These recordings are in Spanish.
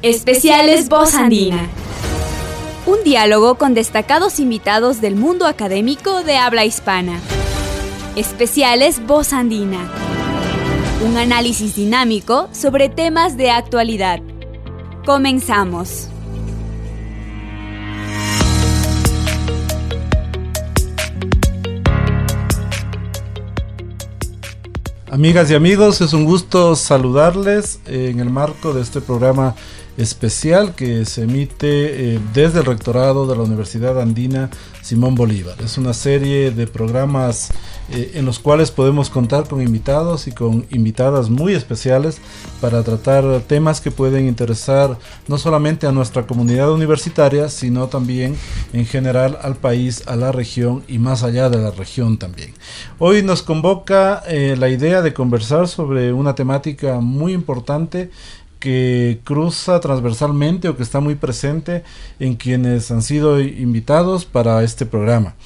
Especiales Voz Andina. Un diálogo con destacados invitados del mundo académico de habla hispana. Especiales Voz Andina. Un análisis dinámico sobre temas de actualidad. Comenzamos. Amigas y amigos, es un gusto saludarles en el marco de este programa especial que se emite desde el rectorado de la Universidad Andina Simón Bolívar. Es una serie de programas en los cuales podemos contar con invitados y con invitadas muy especiales para tratar temas que pueden interesar no solamente a nuestra comunidad universitaria, sino también en general al país, a la región y más allá de la región también. Hoy nos convoca la idea de conversar sobre una temática muy importante que cruza transversalmente o que está muy presente en quienes han sido invitados para este programa.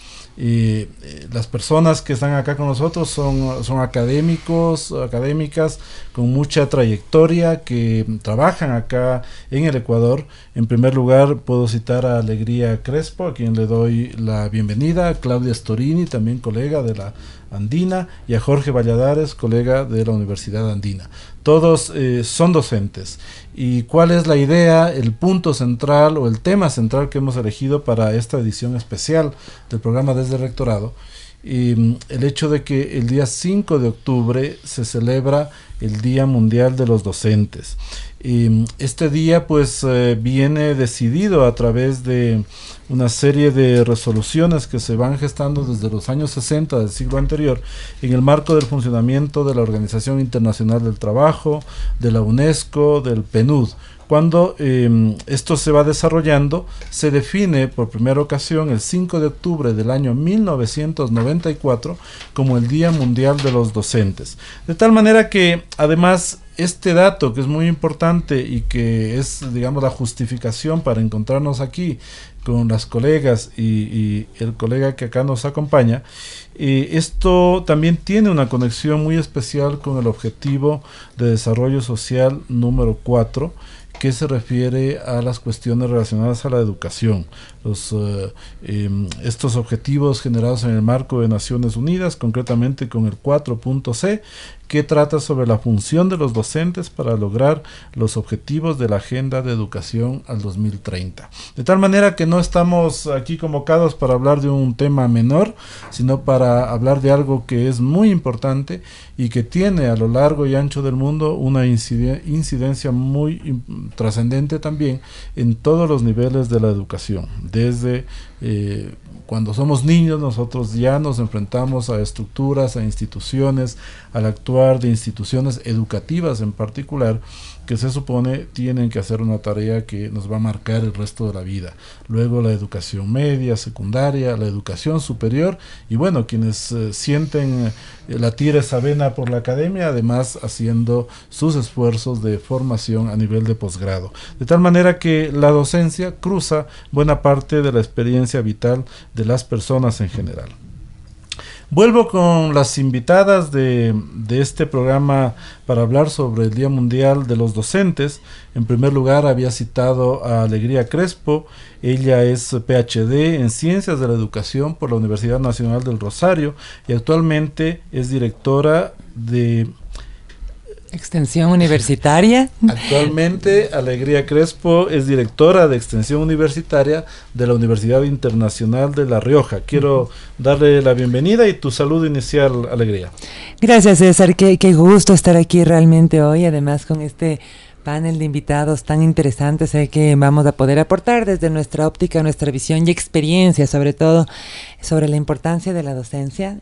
Las personas que están acá con nosotros son académicos, académicas con mucha trayectoria que trabajan acá en el Ecuador. En primer lugar puedo citar a Alegría Crespo, a quien le doy la bienvenida, a Claudia Storini, también colega de la Andina, y a Jorge Valladares, colega de la Universidad Andina. Todos son docentes. ¿Y cuál es la idea, el punto central o el tema central que hemos elegido para esta edición especial del programa Desde el Rectorado? El hecho de que el día 5 de octubre se celebra el Día Mundial de los Docentes. Este día pues viene decidido a través de una serie de resoluciones que se van gestando desde los años 60 del siglo anterior en el marco del funcionamiento de la Organización Internacional del Trabajo, de la UNESCO, del PNUD. Cuando esto se va desarrollando, se define por primera ocasión el 5 de octubre del año 1994 como el Día Mundial de los Docentes. De tal manera que, además, este dato que es muy importante y que es, digamos, la justificación para encontrarnos aquí con las colegas y el colega que acá nos acompaña, esto también tiene una conexión muy especial con el Objetivo de Desarrollo Social número 4, que se refiere a las cuestiones relacionadas a la educación. Estos objetivos generados en el marco de Naciones Unidas, concretamente con el 4.c, que trata sobre la función de los docentes para lograr los objetivos de la Agenda de Educación al 2030. De tal manera que no estamos aquí convocados para hablar de un tema menor, sino para hablar de algo que es muy importante y que tiene a lo largo y ancho del mundo una incidencia muy trascendente también en todos los niveles de la educación. Desde cuando somos niños, nosotros ya nos enfrentamos a estructuras, a instituciones, al actuar de instituciones educativas en particular, que se supone tienen que hacer una tarea que nos va a marcar el resto de la vida. Luego la educación media, secundaria, la educación superior, y bueno, quienes sienten latir esa vena por la academia, además haciendo sus esfuerzos de formación a nivel de posgrado. De tal manera que la docencia cruza buena parte de la experiencia vital de las personas en general. Vuelvo con las invitadas de este programa para hablar sobre el Día Mundial de los Docentes. En primer lugar, había citado a Alegría Crespo. Ella es PhD en Ciencias de la Educación por la Universidad Nacional del Rosario y actualmente es directora de Extensión Universitaria. Actualmente, Alegría Crespo es directora de Extensión Universitaria de la Universidad Internacional de La Rioja. Quiero darle la bienvenida y tu saludo inicial, Alegría. Gracias, César. Qué gusto estar aquí realmente hoy, además con este panel de invitados tan interesantes que vamos a poder aportar desde nuestra óptica, nuestra visión y experiencia, sobre todo sobre la importancia de la docencia.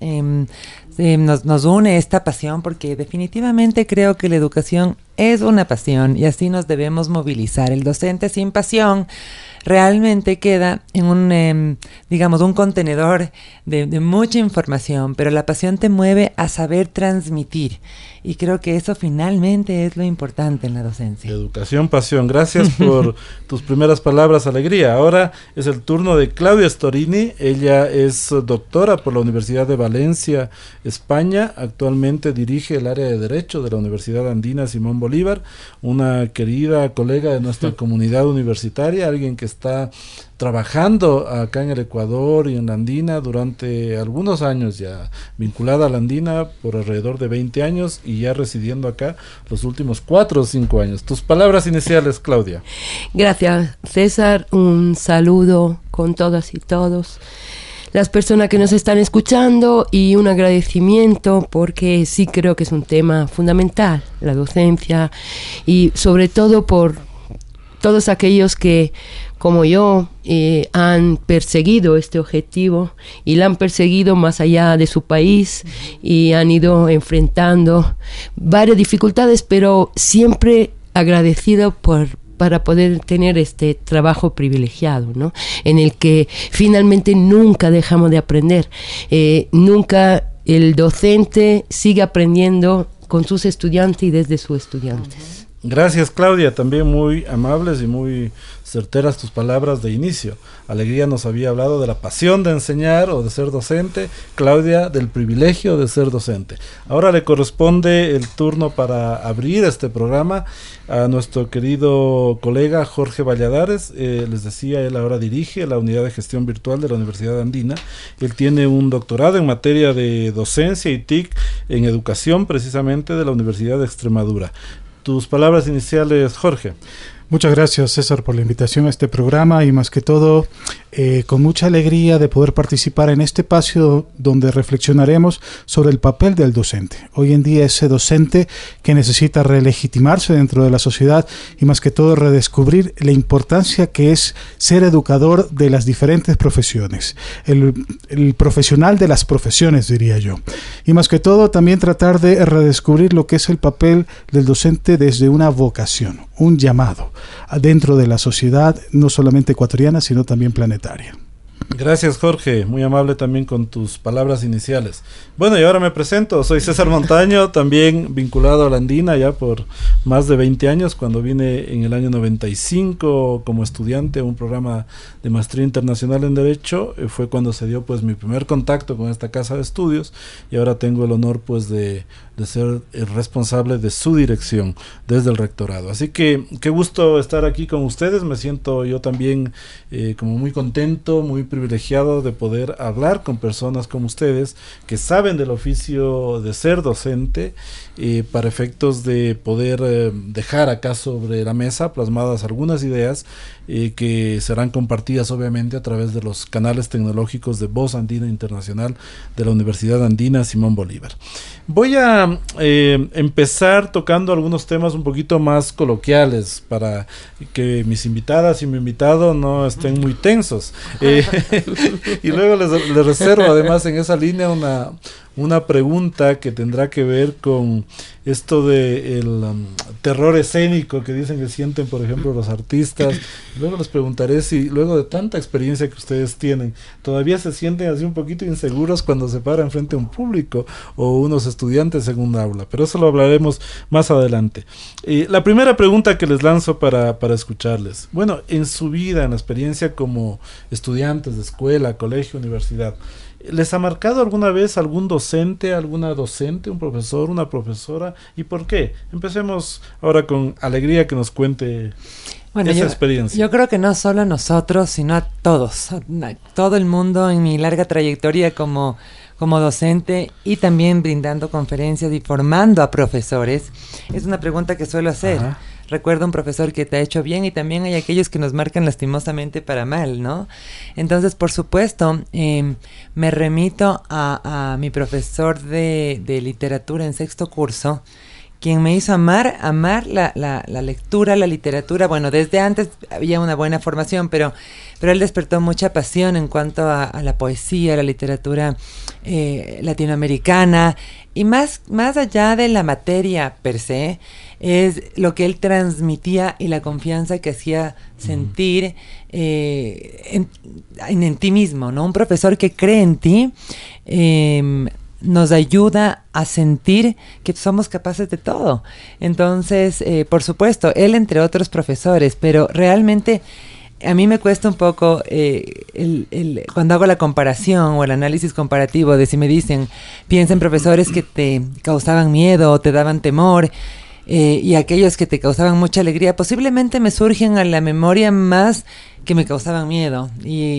Nos une esta pasión porque definitivamente creo que la educación es una pasión y así nos debemos movilizar. El docente sin pasión realmente queda en un contenedor de mucha información, pero la pasión te mueve a saber transmitir. Y creo que eso finalmente es lo importante en la docencia. Educación, pasión. Gracias por tus primeras palabras, Alegría. Ahora es el turno de Claudia Storini. Ella es doctora por la Universidad de Valencia, España. Actualmente dirige el área de Derecho de la Universidad Andina Simón Bolívar, una querida colega de nuestra comunidad universitaria, alguien que está trabajando acá en el Ecuador y en la Andina durante algunos años ya, vinculada a la Andina por alrededor de 20 años y ya residiendo acá los últimos 4 o 5 años. Tus palabras iniciales, Claudia. Gracias, César. Un saludo con todas y todos las personas que nos están escuchando y un agradecimiento porque sí creo que es un tema fundamental, la docencia, y sobre todo por todos aquellos que, como yo, han perseguido este objetivo y lo han perseguido más allá de su país y han ido enfrentando varias dificultades, pero siempre agradecido para poder tener este trabajo privilegiado, ¿no? En el que finalmente nunca dejamos de aprender, nunca el docente sigue aprendiendo con sus estudiantes y desde sus estudiantes. Gracias, Claudia, también muy amables y muy certeras tus palabras de inicio. Alegría nos había hablado de la pasión de enseñar o de ser docente, Claudia del privilegio de ser docente. Ahora le corresponde el turno para abrir este programa a nuestro querido colega Jorge Valladares. Les decía, él ahora dirige la unidad de gestión virtual de la Universidad Andina. Él tiene un doctorado en materia de docencia y TIC en educación, precisamente de la Universidad de Extremadura. Tus palabras iniciales, Jorge. Muchas gracias, César, por la invitación a este programa y más que todo con mucha alegría de poder participar en este espacio donde reflexionaremos sobre el papel del docente. Hoy en día ese docente que necesita relegitimarse dentro de la sociedad y más que todo redescubrir la importancia que es ser educador de las diferentes profesiones, el profesional de las profesiones, diría yo. Y más que todo también tratar de redescubrir lo que es el papel del docente desde una vocación, un llamado dentro de la sociedad, no solamente ecuatoriana, sino también planetaria. Gracias, Jorge, muy amable también con tus palabras iniciales. Bueno, y ahora me presento, soy César Montaño, también vinculado a la Andina ya por más de 20 años, cuando vine en el año 95 como estudiante a un programa de maestría internacional en Derecho, fue cuando se dio pues mi primer contacto con esta casa de estudios, y ahora tengo el honor pues de ser el responsable de su dirección desde el rectorado. Así que qué gusto estar aquí con ustedes, me siento yo también como muy contento, muy privilegiado de poder hablar con personas como ustedes que saben del oficio de ser docente, para efectos de poder dejar acá sobre la mesa plasmadas algunas ideas que serán compartidas obviamente a través de los canales tecnológicos de Voz Andina Internacional de la Universidad Andina Simón Bolívar. Voy a empezar tocando algunos temas un poquito más coloquiales para que mis invitadas y mi invitado no estén muy tensos. Y luego les reservo además en esa línea una pregunta que tendrá que ver con esto de el terror escénico que dicen que sienten, por ejemplo, los artistas. Luego les preguntaré si luego de tanta experiencia que ustedes tienen, todavía se sienten así un poquito inseguros cuando se paran frente a un público o unos estudiantes en un aula, pero eso lo hablaremos más adelante. La primera pregunta que les lanzo para escucharles, bueno, en su vida, en la experiencia como estudiantes de escuela, colegio, universidad, ¿les ha marcado alguna vez algún docente, alguna docente, un profesor, una profesora? ¿Y por qué? Empecemos ahora con Alegría, que nos cuente esa experiencia. Yo creo que no solo a nosotros, sino a todos, a todo el mundo en mi larga trayectoria como docente y también brindando conferencias y formando a profesores. Es una pregunta que suelo hacer. Ajá. Recuerdo un profesor que te ha hecho bien y también hay aquellos que nos marcan lastimosamente para mal, ¿no? Entonces, por supuesto, me remito a mi profesor de literatura en 6º curso, quien me hizo amar la lectura, la literatura. Bueno, desde antes había una buena formación, pero él despertó mucha pasión en cuanto a la poesía, la literatura latinoamericana, y más allá de la materia per se, es lo que él transmitía y la confianza que hacía sentir en ti mismo, ¿no? Un profesor que cree en ti nos ayuda a sentir que somos capaces de todo. Entonces, por supuesto, él entre otros profesores, pero realmente a mí me cuesta un poco cuando hago la comparación o el análisis comparativo de si me dicen, piensa en profesores que te causaban miedo o te daban temor. y aquellos que te causaban mucha alegría posiblemente me surgen a la memoria más que me causaban miedo,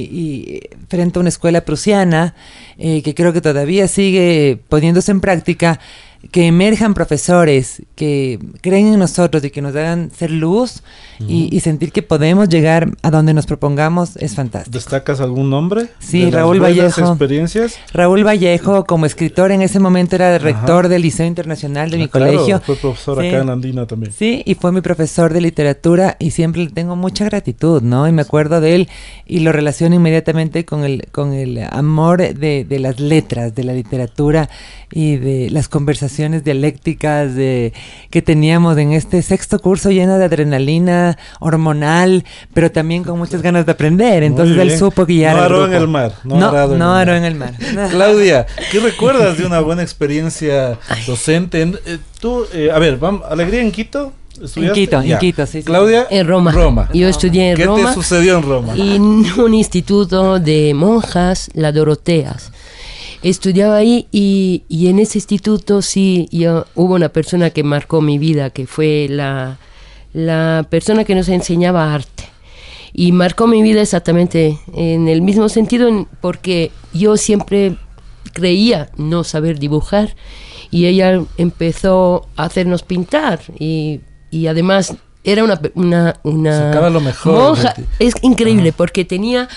y frente a una escuela prusiana que creo que todavía sigue poniéndose en práctica, que emerjan profesores que creen en nosotros y que nos hagan ser luz y sentir que podemos llegar a donde nos propongamos es fantástico. ¿Destacas algún nombre? Sí, Raúl Vallejo. ¿Experiencias? Raúl Vallejo, como escritor, en ese momento era rector del Liceo Internacional de mi colegio. Fue profesor acá en Andina también. Sí, y fue mi profesor de literatura y siempre le tengo mucha gratitud, ¿no? Y me acuerdo de él y lo relaciono inmediatamente con el amor de las letras, de la literatura y de las conversaciones dialécticas que teníamos en este sexto curso lleno de adrenalina hormonal, pero también con muchas ganas de aprender. Entonces él supo guiar al grupo. No aró en el mar. No aró en el mar. Claudia, ¿qué recuerdas de una buena experiencia docente? Tú, a ver, vamos, ¿Alegría en Quito? En Quito, sí. Claudia, en Roma. Yo estudié en Roma. ¿Qué te sucedió en Roma? En un instituto de monjas, la Doroteas. Estudiaba ahí y en ese instituto hubo una persona que marcó mi vida, que fue la persona que nos enseñaba arte. Y marcó mi vida exactamente en el mismo sentido, porque yo siempre creía no saber dibujar y ella empezó a hacernos pintar y además era una sacaba lo mejor monja. Es increíble porque tenía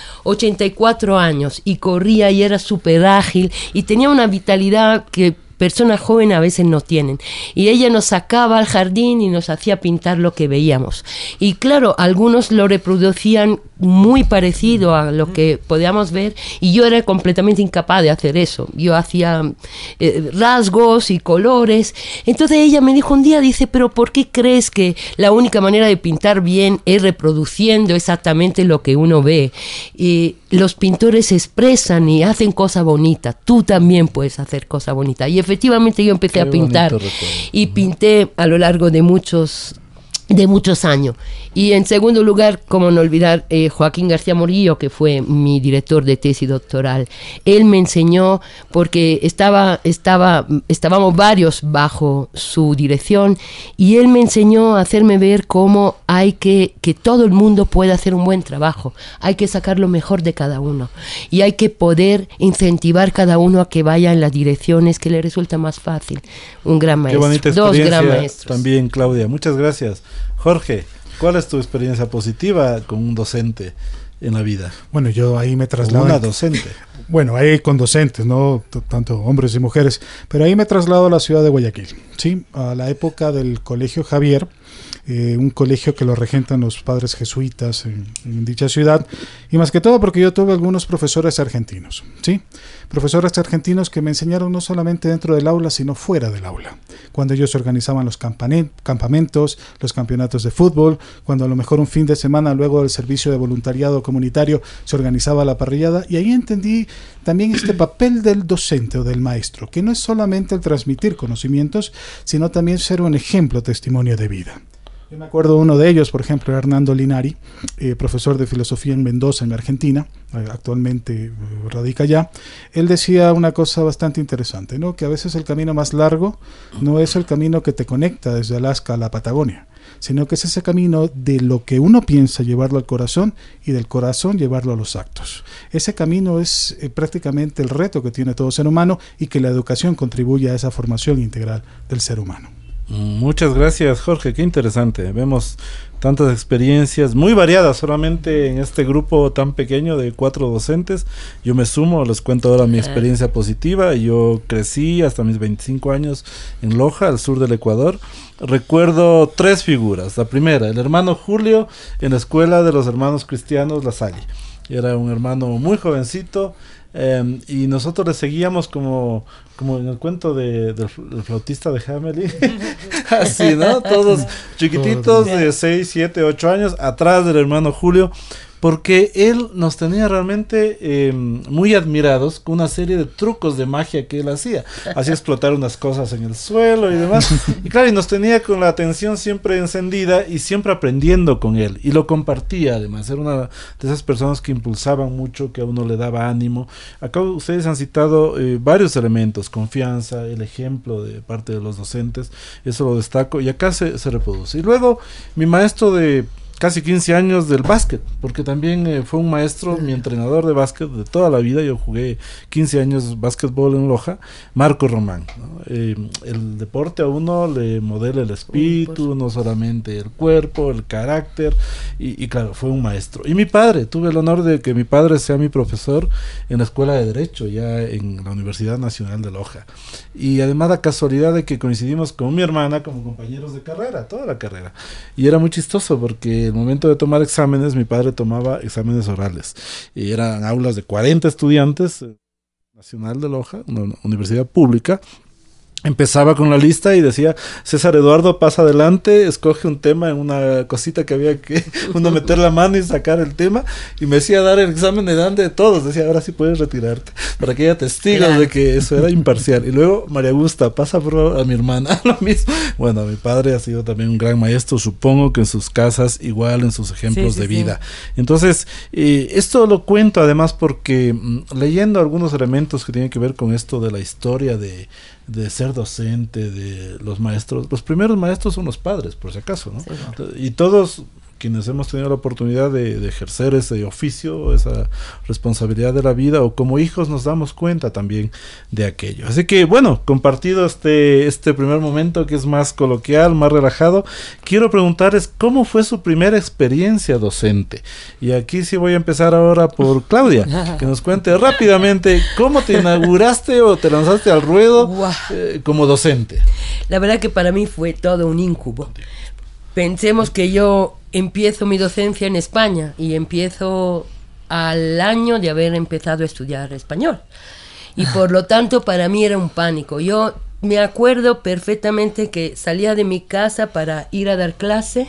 84 años y corría y era súper ágil y tenía una vitalidad que personas jóvenes a veces no tienen. Y ella nos sacaba al jardín y nos hacía pintar lo que veíamos. Y claro, algunos lo reproducían muy parecido a lo que podíamos ver y yo era completamente incapaz de hacer eso. Yo hacía rasgos y colores. Entonces ella me dijo un día, dice, pero ¿por qué crees que la única manera de pintar bien es reproduciendo exactamente lo que uno ve? Y los pintores expresan y hacen cosas bonitas. Tú también puedes hacer cosas bonitas. Y efectivamente yo empecé a pintar y pinté a lo largo de muchos años. Y en segundo lugar, como no olvidar, Joaquín García Morillo, que fue mi director de tesis doctoral. Él me enseñó, porque estábamos varios bajo su dirección, y él me enseñó a hacerme ver cómo hay que todo el mundo puede hacer un buen trabajo. Hay que sacar lo mejor de cada uno. Y hay que poder incentivar cada uno a que vaya en las direcciones que le resulta más fácil. Un gran maestro. Qué bonita experiencia. 2 gran maestros. También, Claudia. Muchas gracias. Jorge, ¿cuál es tu experiencia positiva con un docente en la vida? Bueno, yo ahí me traslado. Una docente. Bueno, ahí con docentes, ¿no? Tanto hombres y mujeres. Pero ahí me traslado a la ciudad de Guayaquil, ¿sí? A la época del Colegio Javier, un colegio que lo regentan los padres jesuitas en dicha ciudad. Y más que todo porque yo tuve algunos profesores argentinos, ¿sí? Profesores argentinos que me enseñaron no solamente dentro del aula, sino fuera del aula. Cuando ellos organizaban los campamentos, los campeonatos de fútbol, cuando a lo mejor un fin de semana luego del servicio de voluntariado comunitario se organizaba la parrillada, y ahí entendí también este papel del docente o del maestro, que no es solamente el transmitir conocimientos, sino también ser un ejemplo, testimonio de vida. Yo me acuerdo uno de ellos, por ejemplo, Hernando Linari, profesor de filosofía en Mendoza, en Argentina, actualmente radica allá. Él decía una cosa bastante interesante, ¿no? Que a veces el camino más largo no es el camino que te conecta desde Alaska a la Patagonia, sino que es ese camino de lo que uno piensa llevarlo al corazón y del corazón llevarlo a los actos. Ese camino es prácticamente el reto que tiene todo ser humano y que la educación contribuye a esa formación integral del ser humano. Muchas gracias, Jorge, qué interesante. Vemos tantas experiencias muy variadas solamente en este grupo tan pequeño de 4 docentes. Yo me sumo, les cuento ahora mi experiencia positiva. Yo crecí hasta mis 25 años en Loja, al sur del Ecuador. Recuerdo 3 figuras. La primera, el hermano Julio en la escuela de los hermanos cristianos La Salle. Era un hermano muy jovencito. Y nosotros le seguíamos como en el cuento del flautista de Hamelin. Así, ¿no? Todos chiquititos de 6, 7, 8 años atrás del hermano Julio, porque él nos tenía realmente muy admirados con una serie de trucos de magia que él hacía explotar unas cosas en el suelo y demás, y claro, y nos tenía con la atención siempre encendida y siempre aprendiendo con él, y lo compartía además, era una de esas personas que impulsaban mucho, que a uno le daba ánimo. Acá ustedes han citado varios elementos, confianza, el ejemplo de parte de los docentes, eso lo destaco, y acá se reproduce. Y luego mi maestro de casi 15 años del básquet, porque también fue un maestro, mi entrenador de básquet de toda la vida. Yo jugué 15 años básquetbol en Loja, Marco Román, ¿no? El deporte a uno le modela el espíritu, no solamente el cuerpo, el carácter, y claro, fue un maestro. Y mi padre, tuve el honor de que mi padre sea mi profesor en la Escuela de Derecho, ya en la Universidad Nacional de Loja. Y además la casualidad de que coincidimos con mi hermana como compañeros de carrera, toda la carrera. Y era muy chistoso porque el momento de tomar exámenes, mi padre tomaba exámenes orales y eran aulas de 40 estudiantes, Nacional de Loja, una universidad pública. Empezaba con la lista y decía: César Eduardo, pasa adelante, escoge un tema en una cosita que había que uno meter la mano y sacar el tema, y me decía dar el examen de todos, decía: ahora sí puedes retirarte, para que haya testigos de que eso era imparcial. Y luego María Augusta, pasa por a mi hermana, lo mismo. Bueno, mi padre ha sido también un gran maestro, supongo que en sus casas igual, en sus ejemplos de vida. Entonces, esto lo cuento además porque leyendo algunos elementos que tienen que ver con esto de la historia de ser docente, de los maestros. Los primeros maestros son los padres, por si acaso, ¿no? Sí, claro. Y todos quienes hemos tenido la oportunidad de ejercer ese oficio, esa responsabilidad de la vida, o como hijos nos damos cuenta también de aquello. Así que bueno, compartido este primer momento que es más coloquial, más relajado, quiero preguntarles cómo fue su primera experiencia docente. Y aquí sí voy a empezar ahora por Claudia, que nos cuente rápidamente cómo te inauguraste o te lanzaste al ruedo como docente. La verdad que para mí fue todo un incubo. Pensemos que yo empiezo mi docencia en España y empiezo al año de haber empezado a estudiar español. Y por lo tanto para mí era un pánico. Yo me acuerdo perfectamente que salía de mi casa para ir a dar clase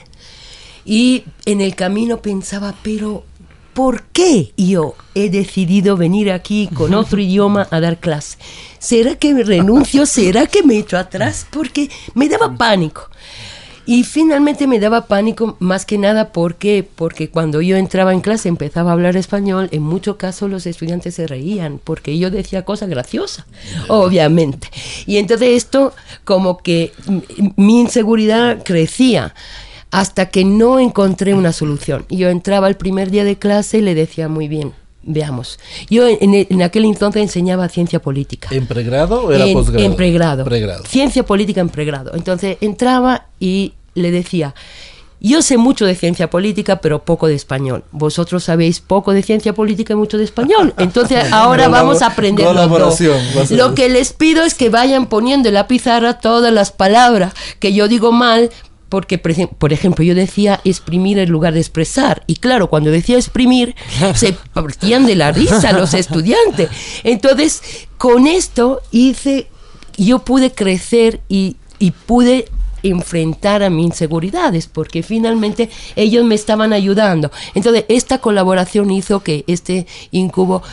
y en el camino pensaba, pero ¿por qué yo he decidido venir aquí con otro idioma a dar clase? ¿Será que me renuncio? ¿Será que me echo atrás? Porque me daba pánico. Y finalmente me daba pánico más que nada porque cuando yo entraba en clase empezaba a hablar español, en muchos casos los estudiantes se reían porque yo decía cosas graciosas, obviamente. Y entonces esto como que mi inseguridad crecía hasta que no encontré una solución. Yo entraba el primer día de clase y le decía: muy bien, veamos. Yo en aquel entonces enseñaba ciencia política. ¿En pregrado o era posgrado? En pregrado. Ciencia política en pregrado. Entonces entraba y le decía: yo sé mucho de ciencia política, pero poco de español. Vosotros sabéis poco de ciencia política y mucho de español. Entonces ahora vamos a aprender los dos. Lo que les pido es que vayan poniendo en la pizarra todas las palabras que yo digo mal, porque, por ejemplo, yo decía exprimir en lugar de expresar. Y claro, cuando decía exprimir, se partían de la risa los estudiantes. Entonces, con esto yo pude crecer y pude enfrentar a mis inseguridades, porque finalmente ellos me estaban ayudando. Entonces, esta colaboración hizo que este incubo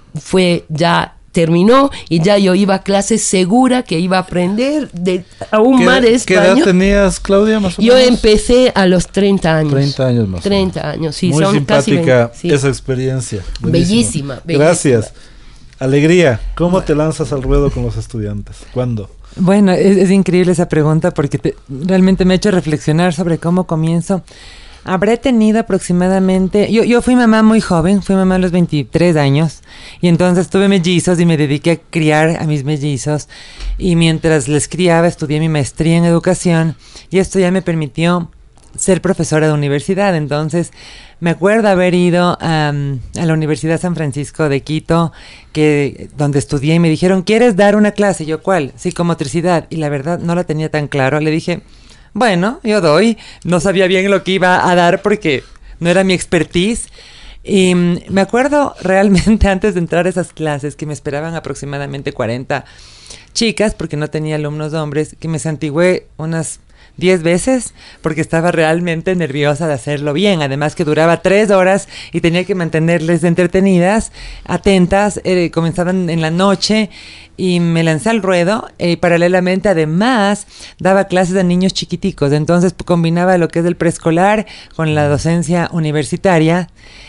terminó y ya yo iba a clases segura que iba a aprender aún más de español. ¿Qué edad tenías, Claudia, más o menos? Yo empecé a los 30 años. 30 años más. 30 años, sí. Muy son simpática casi 20, esa experiencia. Bellísima. Gracias. Alegría, ¿cómo te lanzas al ruedo con los estudiantes? ¿Cuándo? Bueno, es increíble esa pregunta porque realmente me ha hecho reflexionar sobre cómo comienzo. Habré tenido aproximadamente... Yo fui mamá muy joven, fui mamá a los 23 años y entonces tuve mellizos y me dediqué a criar a mis mellizos y mientras les criaba estudié mi maestría en educación y esto ya me permitió ser profesora de universidad. Entonces me acuerdo haber ido a la Universidad San Francisco de Quito, donde estudié, y me dijeron: ¿quieres dar una clase? Y yo, ¿cuál? Psicomotricidad. Y la verdad no la tenía tan claro. Le dije: bueno, yo doy. No sabía bien lo que iba a dar porque no era mi expertise. Y me acuerdo realmente antes de entrar a esas clases que me esperaban aproximadamente 40 chicas, porque no tenía alumnos hombres, que me santigué unas 10 veces porque estaba realmente nerviosa de hacerlo bien. Además que duraba 3 horas y tenía que mantenerles entretenidas, atentas. Comenzaban en la noche y me lancé al ruedo. Paralelamente, además, daba clases a niños chiquiticos. Entonces combinaba lo que es el preescolar con la docencia universitaria.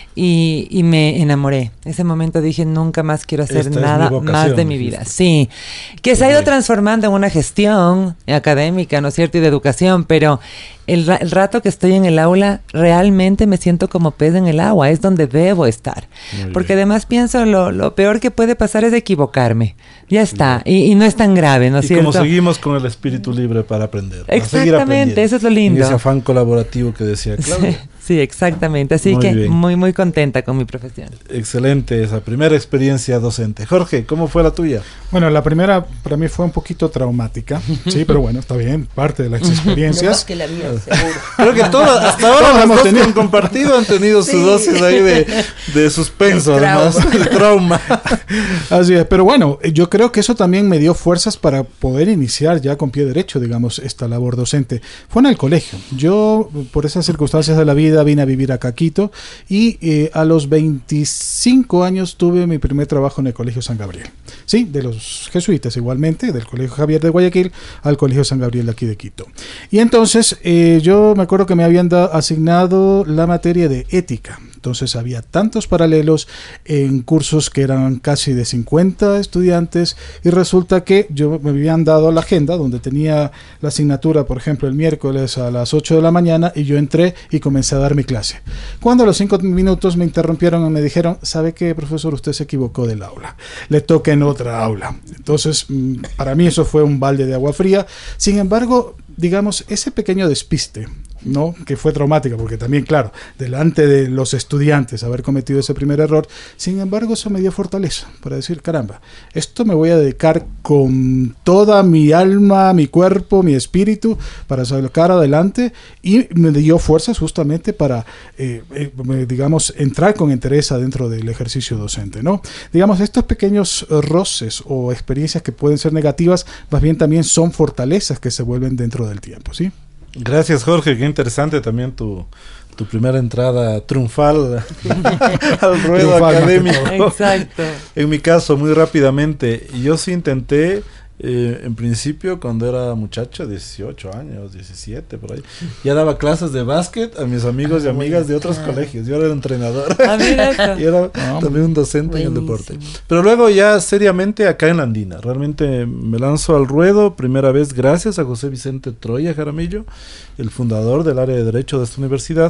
Y me enamoré. Ese momento dije, nunca más quiero hacer nada más de mi vida. Sí, que se ha ido transformando en una gestión académica, ¿no es cierto? Y de educación, pero el rato que estoy en el aula, realmente me siento como pez en el agua. Es donde debo estar. Porque además pienso, lo peor que puede pasar es equivocarme. Ya está. Y no es tan grave, ¿no es cierto? Y como seguimos con el espíritu libre para aprender. Exactamente, eso es lo lindo. En ese afán colaborativo que decía Claudia. Sí, exactamente. Así que muy, muy contenta con mi profesión. Excelente esa primera experiencia docente. Jorge, ¿cómo fue la tuya? Bueno, la primera para mí fue un poquito traumática. Sí, pero bueno, está bien, parte de las experiencias. No más que la mía, seguro. Creo que hasta ahora los dos que han compartido han tenido su dosis ahí de suspenso, además, de trauma. Así es, pero bueno, yo creo que eso también me dio fuerzas para poder iniciar ya con pie derecho, digamos, esta labor docente. Fue en el colegio. Yo, por esas circunstancias de la vida, vine a vivir acá a Quito y a los 25 años tuve mi primer trabajo en el Colegio San Gabriel. Sí, de los jesuitas igualmente, del Colegio Javier de Guayaquil al Colegio San Gabriel de aquí de Quito. Y entonces yo me acuerdo que me habían asignado la materia de ética. Entonces había tantos paralelos en cursos que eran casi de 50 estudiantes y resulta que yo me habían dado la agenda donde tenía la asignatura, por ejemplo, el miércoles a las 8 de la mañana y yo entré y comencé a dar mi clase. Cuando a los 5 minutos me interrumpieron y me dijeron, ¿sabe qué, profesor? Usted se equivocó del aula. Le toca en otra aula. Entonces, para mí eso fue un balde de agua fría. Sin embargo, digamos, ese pequeño despiste, ¿no? Que fue traumática, porque también, claro, delante de los estudiantes haber cometido ese primer error, sin embargo, eso me dio fortaleza para decir, caramba, esto me voy a dedicar con toda mi alma, mi cuerpo, mi espíritu para sacar adelante, y me dio fuerzas justamente para, digamos, entrar con entereza dentro del ejercicio docente, ¿no? Digamos, estos pequeños roces o experiencias que pueden ser negativas, más bien también son fortalezas que se vuelven dentro del tiempo, ¿sí? Gracias, Jorge, qué interesante también tu primera entrada triunfal al ruedo académico. Exacto. En mi caso, muy rápidamente, yo sí intenté, en principio, cuando era muchacho, 18 años, 17, por ahí, ya daba clases de básquet a mis amigos y amigas de otros colegios. Yo era el entrenador y era también un docente en el deporte. Pero luego ya seriamente acá en la Andina, realmente me lanzo al ruedo, primera vez gracias a José Vicente Troya Jaramillo, el fundador del área de Derecho de esta universidad.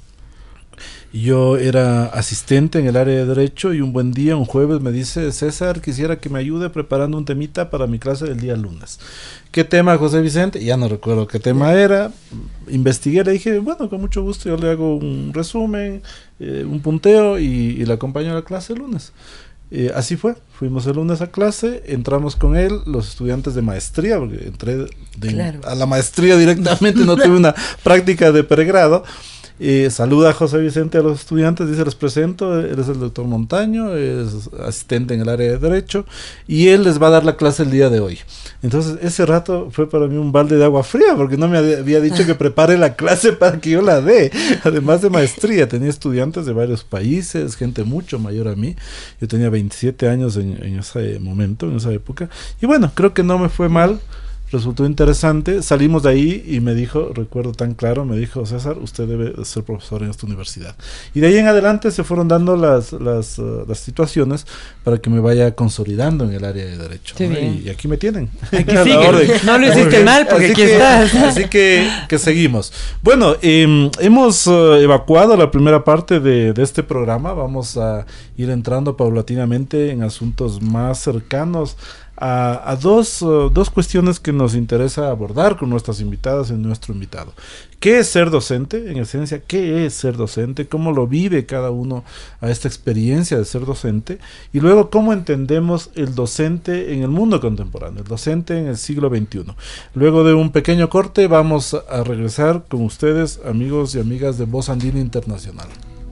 Yo era asistente en el área de Derecho y un buen día, un jueves, me dice, César, quisiera que me ayude preparando un temita para mi clase del día lunes. ¿Qué tema, José Vicente? Ya no recuerdo qué tema era. Investigué, le dije, bueno, con mucho gusto, yo le hago un resumen, un punteo y le acompaño a la clase el lunes. Así fue, fuimos el lunes a clase, entramos con él, los estudiantes de maestría, porque entré a la maestría directamente, no tuve una práctica de pregrado. Saluda a José Vicente a los estudiantes, dice, les presento, él es el doctor Montaño, es asistente en el área de Derecho y él les va a dar la clase el día de hoy. Entonces ese rato fue para mí un balde de agua fría porque no me había dicho que prepare la clase para que yo la dé. Además de maestría, tenía estudiantes de varios países, gente mucho mayor a mí. Yo tenía 27 años en ese momento, en esa época, y bueno, creo que no me fue mal. Resultó interesante, salimos de ahí y me dijo, recuerdo tan claro, me dijo, César, usted debe ser profesor en esta universidad. Y de ahí en adelante se fueron dando las situaciones para que me vaya consolidando en el área de Derecho, ¿no? Y aquí me tienen. Aquí sigue. No lo hiciste mal porque aquí estás. Así que seguimos. Bueno, hemos evacuado la primera parte de este programa, vamos a ir entrando paulatinamente en asuntos más cercanos a dos cuestiones que nos interesa abordar con nuestras invitadas y nuestro invitado. ¿Qué es ser docente? En esencia, ¿qué es ser docente? ¿Cómo lo vive cada uno a esta experiencia de ser docente? Y luego, ¿cómo entendemos el docente en el mundo contemporáneo? El docente en el siglo XXI. Luego de un pequeño corte, vamos a regresar con ustedes, amigos y amigas de Voz Andina Internacional.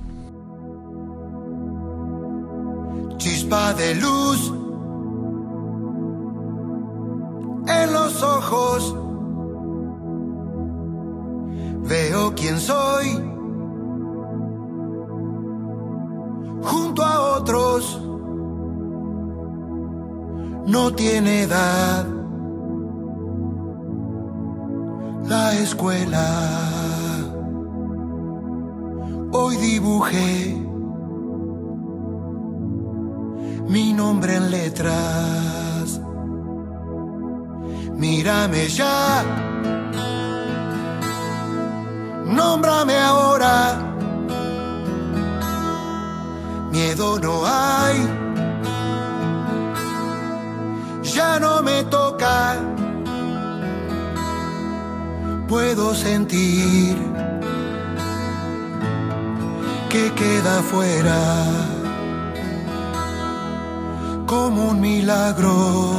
Chispa de luz en los ojos, veo quién soy junto a otros. No tiene edad la escuela. Hoy dibujé mi nombre en letras. Mírame ya, nómbrame ahora. Miedo no hay, ya no me toca. Puedo sentir que queda afuera como un milagro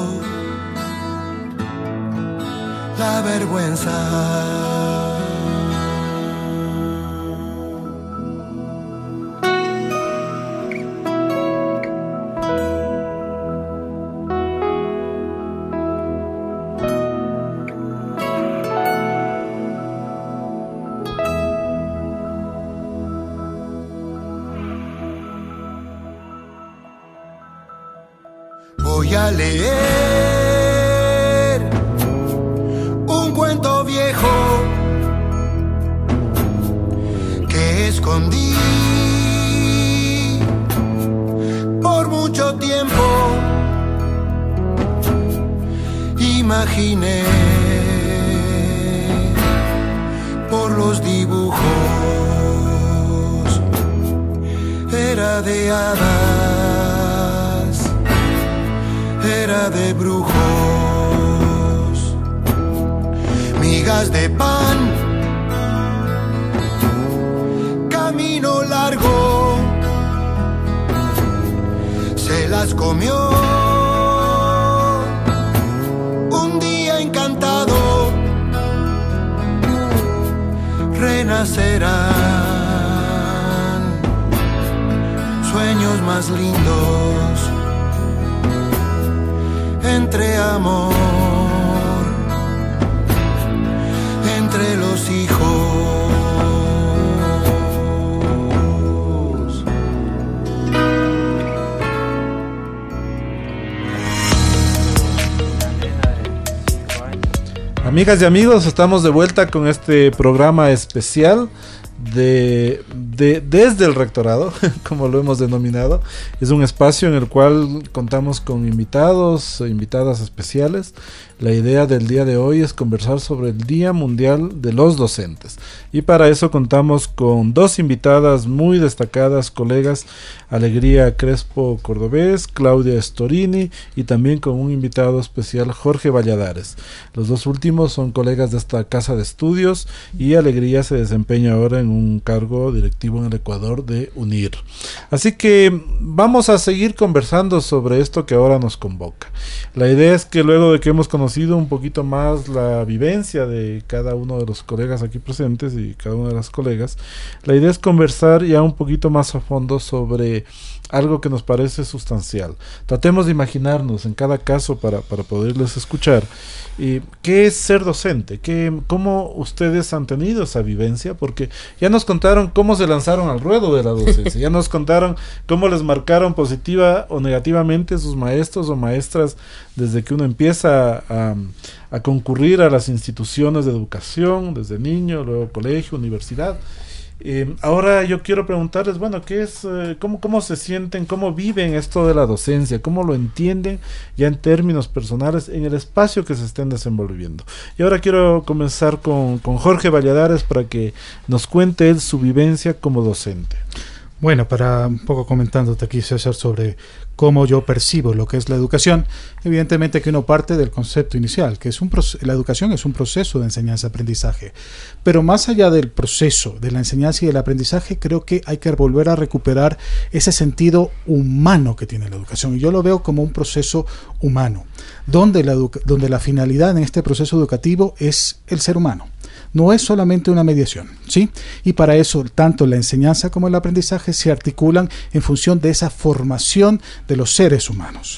la vergüenza. Voy a leer un cuento viejo que escondí por mucho tiempo. Imaginé por los dibujos, era de hadas, era de brujos, migas de pan, camino largo, se las comió un día encantado, renacerán sueños más lindos. Entre amor, entre los hijos. Amigas y amigos, estamos de vuelta con este programa especial desde el rectorado, como lo hemos denominado. Es un espacio en el cual contamos con invitados e invitadas especiales. La idea del día de hoy es conversar sobre el Día Mundial de los Docentes, y para eso contamos con dos invitadas muy destacadas, colegas: Alegría Crespo Cordobés, Claudia Storini, y también con un invitado especial, Jorge Valladares. Los dos últimos son colegas de esta casa de estudios, y Alegría se desempeña ahora en un cargo directivo en el Ecuador de UNIR. Así que vamos a seguir conversando sobre esto que ahora nos convoca. La idea es que luego de que hemos conocido un poquito más la vivencia de cada uno de los colegas aquí presentes y cada una de las colegas, la idea es conversar ya un poquito más a fondo sobre algo que nos parece sustancial. Tratemos de imaginarnos en cada caso para poderles escuchar. ¿Qué es ser docente? ¿Cómo ustedes han tenido esa vivencia? Porque ya nos contaron cómo se lanzaron al ruedo de la docencia, ya nos contaron cómo les marcaron positiva o negativamente sus maestros o maestras desde que uno empieza a concurrir a las instituciones de educación, desde niño, luego colegio, universidad. Ahora yo quiero preguntarles, bueno, ¿qué es, cómo se sienten, cómo viven esto de la docencia, cómo lo entienden ya en términos personales en el espacio que se estén desenvolviendo? Y ahora quiero comenzar con Jorge Valladares para que nos cuente él su vivencia como docente. Bueno, para un poco comentándote aquí, César, sobre cómo yo percibo lo que es la educación, evidentemente que uno parte del concepto inicial, que es la educación es un proceso de enseñanza-aprendizaje. Pero más allá del proceso de la enseñanza y del aprendizaje, creo que hay que volver a recuperar ese sentido humano que tiene la educación. Y yo lo veo como un proceso humano, donde la finalidad en este proceso educativo es el ser humano. No es solamente una mediación, ¿sí? Y para eso, tanto la enseñanza como el aprendizaje se articulan en función de esa formación de los seres humanos.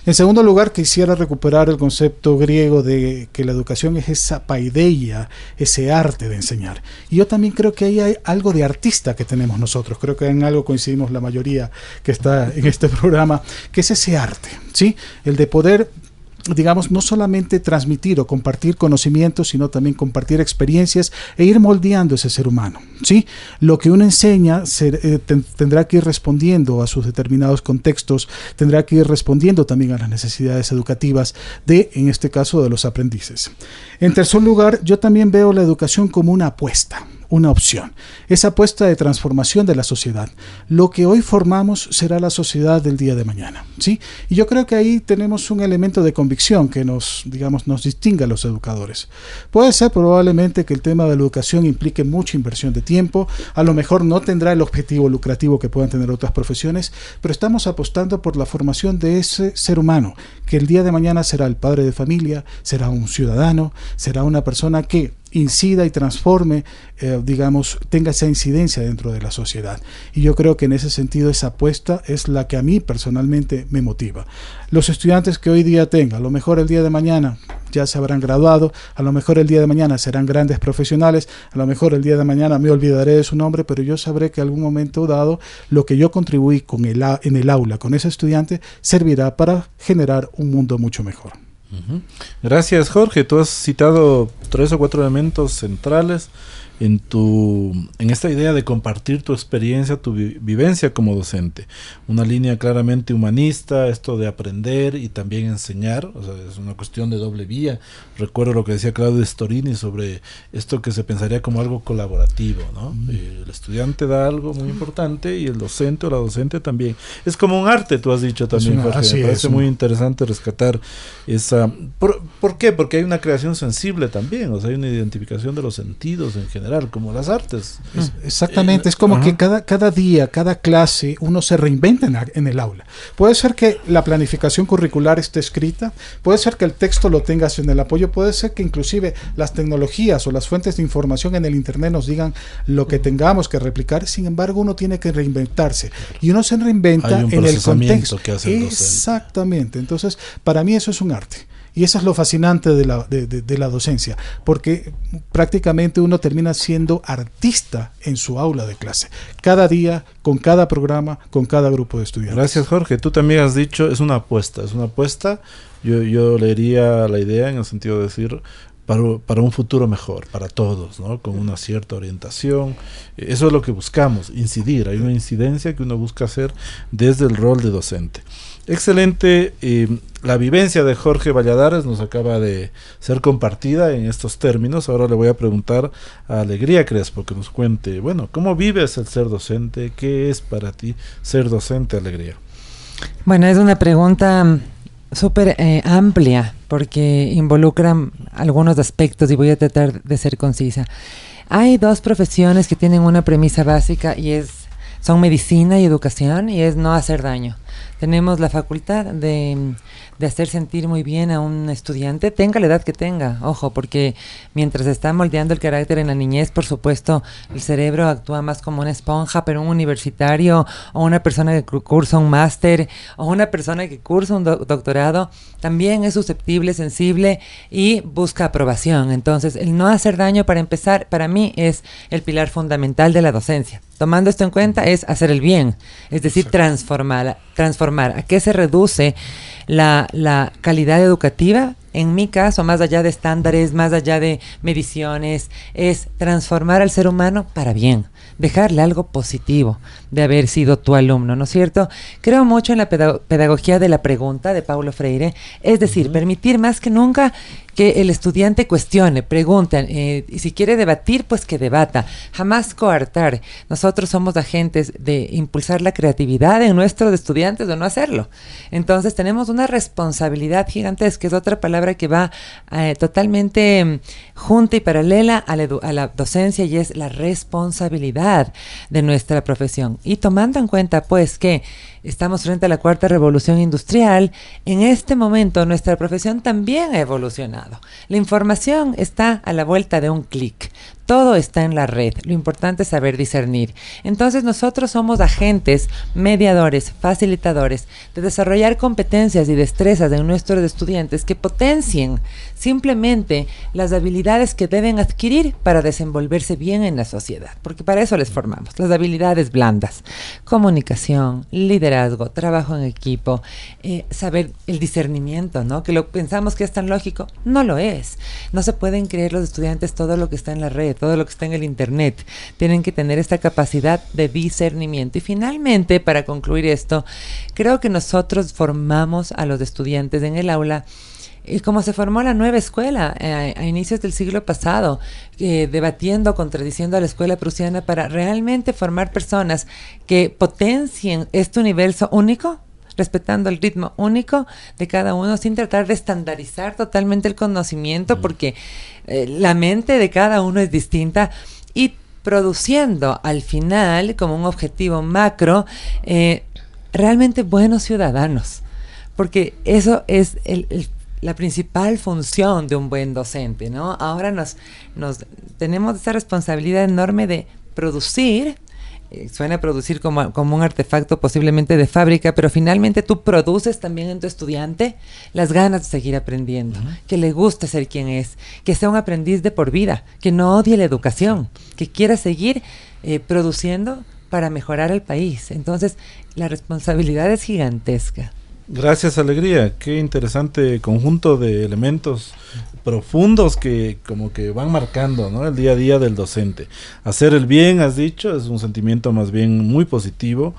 En segundo lugar, quisiera recuperar el concepto griego de que la educación es esa paideia, ese arte de enseñar. Y yo también creo que ahí hay algo de artista que tenemos nosotros. Creo que en algo coincidimos la mayoría que está en este programa, que es ese arte, ¿sí? El de poder, digamos, no solamente transmitir o compartir conocimientos, sino también compartir experiencias e ir moldeando ese ser humano, ¿sí? Lo que uno enseña tendrá que ir respondiendo a sus determinados contextos, tendrá que ir respondiendo también a las necesidades educativas en este caso, de los aprendices. En tercer lugar, yo también veo la educación como una apuesta, una opción, esa apuesta de transformación de la sociedad. Lo que hoy formamos será la sociedad del día de mañana, ¿sí? Y yo creo que ahí tenemos un elemento de convicción que nos distingue a los educadores. Puede ser probablemente que el tema de la educación implique mucha inversión de tiempo, a lo mejor no tendrá el objetivo lucrativo que puedan tener otras profesiones, pero estamos apostando por la formación de ese ser humano, que el día de mañana será el padre de familia, será un ciudadano, será una persona que incida y transforme, tenga esa incidencia dentro de la sociedad. Y yo creo que en ese sentido esa apuesta es la que a mí personalmente me motiva. Los estudiantes que hoy día tenga, a lo mejor el día de mañana ya se habrán graduado, a lo mejor el día de mañana serán grandes profesionales, a lo mejor el día de mañana me olvidaré de su nombre, pero yo sabré que en algún momento dado lo que yo contribuí en el aula con ese estudiante servirá para generar un mundo mucho mejor. Gracias, Jorge. Tú has citado 3 o 4 elementos centrales en esta idea de compartir tu experiencia, tu vivencia como docente. Una línea claramente humanista, esto de aprender y también enseñar, o sea, es una cuestión de doble vía. Recuerdo lo que decía Claudio Storini sobre esto que se pensaría como algo colaborativo, ¿no? El estudiante da algo muy importante y el docente o la docente también. Es como un arte, tú has dicho también, Jorge. Me parece muy interesante rescatar esa... ¿Por qué? Porque hay una creación sensible también, o sea, hay una identificación de los sentidos en general, como las artes. Exactamente, es como que cada día, cada clase, uno se reinventa en el aula. Puede ser que la planificación curricular esté escrita, puede ser que el texto lo tengas en el apoyo, puede ser que inclusive las tecnologías o las fuentes de información en el internet nos digan lo que tengamos que replicar. Sin embargo, uno tiene que reinventarse y uno se reinventa en el contexto que hace el docente. Exactamente, entonces para mí eso es un arte. Y eso es lo fascinante de la docencia, porque prácticamente uno termina siendo artista en su aula de clase, cada día, con cada programa, con cada grupo de estudiantes. Gracias, Jorge. Tú también has dicho, es una apuesta. Yo leería la idea en el sentido de decir, para un futuro mejor, para todos, ¿no? Con una cierta orientación. Eso es lo que buscamos, incidir. Hay una incidencia que uno busca hacer desde el rol de docente. Excelente. La vivencia de Jorge Valladares nos acaba de ser compartida en estos términos. Ahora le voy a preguntar a Alegría Crespo que nos cuente, bueno, ¿cómo vives el ser docente? ¿Qué es para ti ser docente, Alegría? Bueno, es una pregunta súper amplia porque involucra algunos aspectos y voy a tratar de ser concisa. Hay 2 profesiones que tienen una premisa básica y son medicina y educación, y es no hacer daño. Tenemos la facultad de hacer sentir muy bien a un estudiante, tenga la edad que tenga, ojo, porque mientras está moldeando el carácter en la niñez, por supuesto, el cerebro actúa más como una esponja, pero un universitario o una persona que cursa un máster o una persona que cursa un doctorado también es susceptible, sensible y busca aprobación. Entonces, el no hacer daño, para empezar, para mí es el pilar fundamental de la docencia. Tomando esto en cuenta es hacer el bien, es decir, transformar. ¿A qué se reduce la calidad educativa? En mi caso, más allá de estándares, más allá de mediciones, es transformar al ser humano para bien, dejarle algo positivo de haber sido tu alumno, ¿no es cierto? Creo mucho en la pedagogía de la pregunta de Paulo Freire, es decir, permitir más que nunca que el estudiante cuestione, pregunte, y si quiere debatir, pues que debata, jamás coartar. Nosotros somos agentes de impulsar la creatividad en nuestros estudiantes o no hacerlo. Entonces tenemos una responsabilidad gigantesca, es otra palabra que va totalmente junta y paralela a la docencia, y es la responsabilidad de nuestra profesión. Y tomando en cuenta pues que estamos frente a la 4ª revolución industrial, en este momento nuestra profesión también ha evolucionado. La información está a la vuelta de un clic. Todo está en la red, lo importante es saber discernir. Entonces nosotros somos agentes, mediadores, facilitadores de desarrollar competencias y destrezas en nuestros estudiantes que potencien simplemente las habilidades que deben adquirir para desenvolverse bien en la sociedad, porque para eso les formamos, las habilidades blandas, comunicación, liderazgo, trabajo en equipo, saber el discernimiento, ¿no? Que lo pensamos que es tan lógico, no lo es. No se pueden creer los estudiantes todo lo que está en la red, todo lo que está en el internet. Tienen que tener esta capacidad de discernimiento. Y finalmente, para concluir esto, creo que nosotros formamos a los estudiantes en el aula como se formó la nueva escuela a inicios del siglo pasado, debatiendo, contradiciendo a la escuela prusiana para realmente formar personas que potencien este universo único, respetando el ritmo único de cada uno, sin tratar de estandarizar totalmente el conocimiento, porque la mente de cada uno es distinta, y produciendo al final, como un objetivo macro, realmente buenos ciudadanos, porque eso es la principal función de un buen docente, ¿no? Ahora nos tenemos esa responsabilidad enorme de producir. Suena producir como un artefacto posiblemente de fábrica, pero finalmente tú produces también en tu estudiante las ganas de seguir aprendiendo, que le guste ser quien es, que sea un aprendiz de por vida, que no odie la educación, que quiera seguir produciendo para mejorar el país. Entonces, la responsabilidad es gigantesca. Gracias, Alegría. Qué interesante conjunto de elementos profundos que como que van marcando, ¿no?, el día a día del docente. Hacer el bien, has dicho, es un sentimiento más bien muy positivo.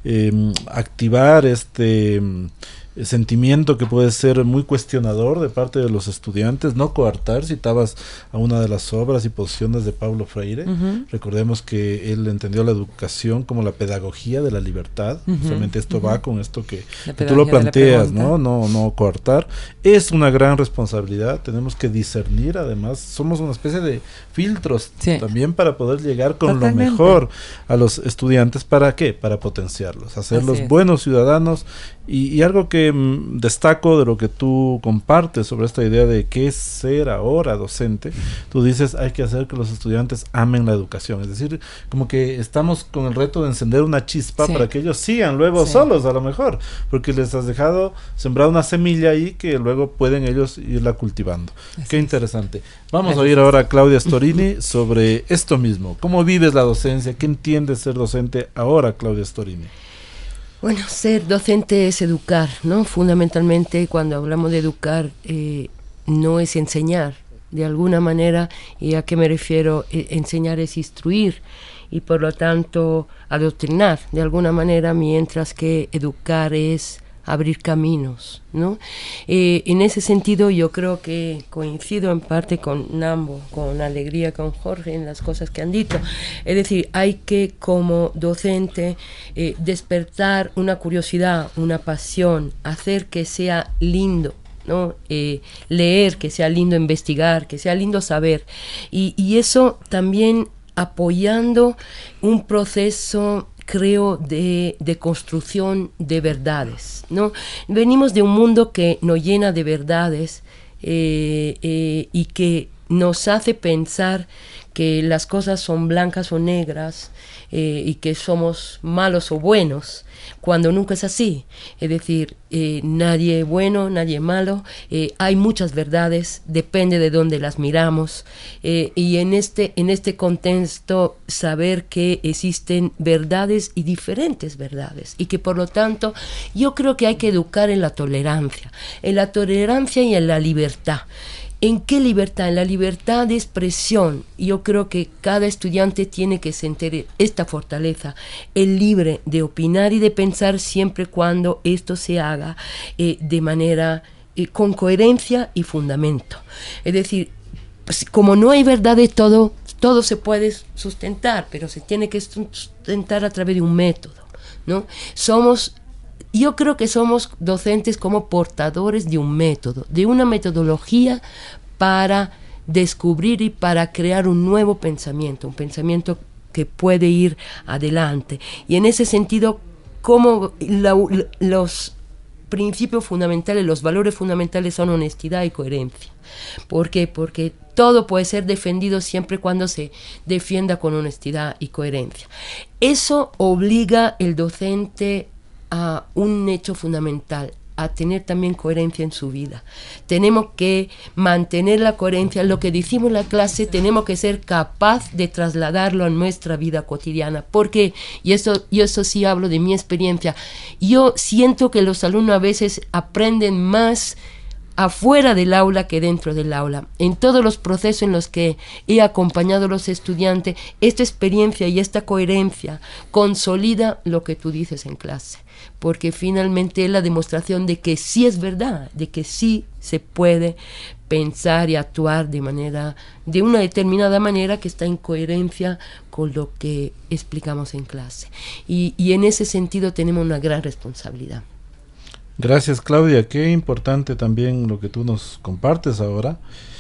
Activar este sentimiento que puede ser muy cuestionador de parte de los estudiantes, no coartar. Citabas a una de las obras y posiciones de Paulo Freire. Recordemos que él entendió la educación como la pedagogía de la libertad. Justamente esto va con esto que tú lo planteas, ¿no? No coartar. Es una gran responsabilidad, tenemos que discernir, además somos una especie de filtros también para poder llegar con lo mejor a los estudiantes. ¿Para qué? Para potenciarlos, hacerlos buenos ciudadanos. Y algo que destaco de lo que tú compartes sobre esta idea de qué es ser ahora docente, tú dices, hay que hacer que los estudiantes amen la educación, es decir, como que estamos con el reto de encender una chispa para que ellos sigan luego solos, a lo mejor, porque les has dejado sembrar una semilla ahí que luego pueden ellos irla cultivando. Qué interesante. Vamos a oír ahora a Claudia Storini sobre esto mismo. ¿Cómo vives la docencia? ¿Qué entiendes ser docente ahora, Claudia Storini? Bueno, ser docente es educar, ¿no? Fundamentalmente, cuando hablamos de educar, no es enseñar, de alguna manera. ¿Y a qué me refiero? Enseñar es instruir y, por lo tanto, adoctrinar, de alguna manera, mientras que educar es abrir caminos, ¿no? En ese sentido, yo creo que coincido en parte con Nambo, con Alegría, con Jorge, en las cosas que han dicho. Es decir, hay que, como docente, despertar una curiosidad, una pasión, hacer que sea lindo, ¿no? Leer, que sea lindo investigar, que sea lindo saber. Y eso también apoyando un proceso, creo, de construcción de verdades, ¿no? Venimos de un mundo que nos llena de verdades y que nos hace pensar que las cosas son blancas o negras y que somos malos o buenos, cuando nunca es así. Es decir, nadie bueno, nadie malo, hay muchas verdades, depende de dónde las miramos, y en este contexto saber que existen verdades y diferentes verdades, y que por lo tanto yo creo que hay que educar en la tolerancia y en la libertad. ¿En qué libertad? En la libertad de expresión. Yo creo que cada estudiante tiene que sentir esta fortaleza, el libre de opinar y de pensar siempre cuando esto se haga de manera con coherencia y fundamento. Es decir, pues, como no hay verdad de todo se puede sustentar, pero se tiene que sustentar a través de un método, ¿no? Yo creo que somos docentes como portadores de un método, de una metodología para descubrir y para crear un nuevo pensamiento, un pensamiento que puede ir adelante. Y en ese sentido, como los principios fundamentales, los valores fundamentales son honestidad y coherencia. ¿Por qué? Porque todo puede ser defendido siempre cuando se defienda con honestidad y coherencia. Eso obliga el docente a un hecho fundamental, a tener también coherencia en su vida. Tenemos que mantener la coherencia. Lo que decimos en la clase tenemos que ser capaz de trasladarlo a nuestra vida cotidiana, porque, y eso sí hablo de mi experiencia, yo siento que los alumnos a veces aprenden más afuera del aula que dentro del aula. En todos los procesos en los que he acompañado a los estudiantes, esta experiencia y esta coherencia consolida lo que tú dices en clase, porque finalmente es la demostración de que sí es verdad, de que sí se puede pensar y actuar de una determinada manera que está en coherencia con lo que explicamos en clase. Y en ese sentido tenemos una gran responsabilidad. Gracias, Claudia, qué importante también lo que tú nos compartes ahora.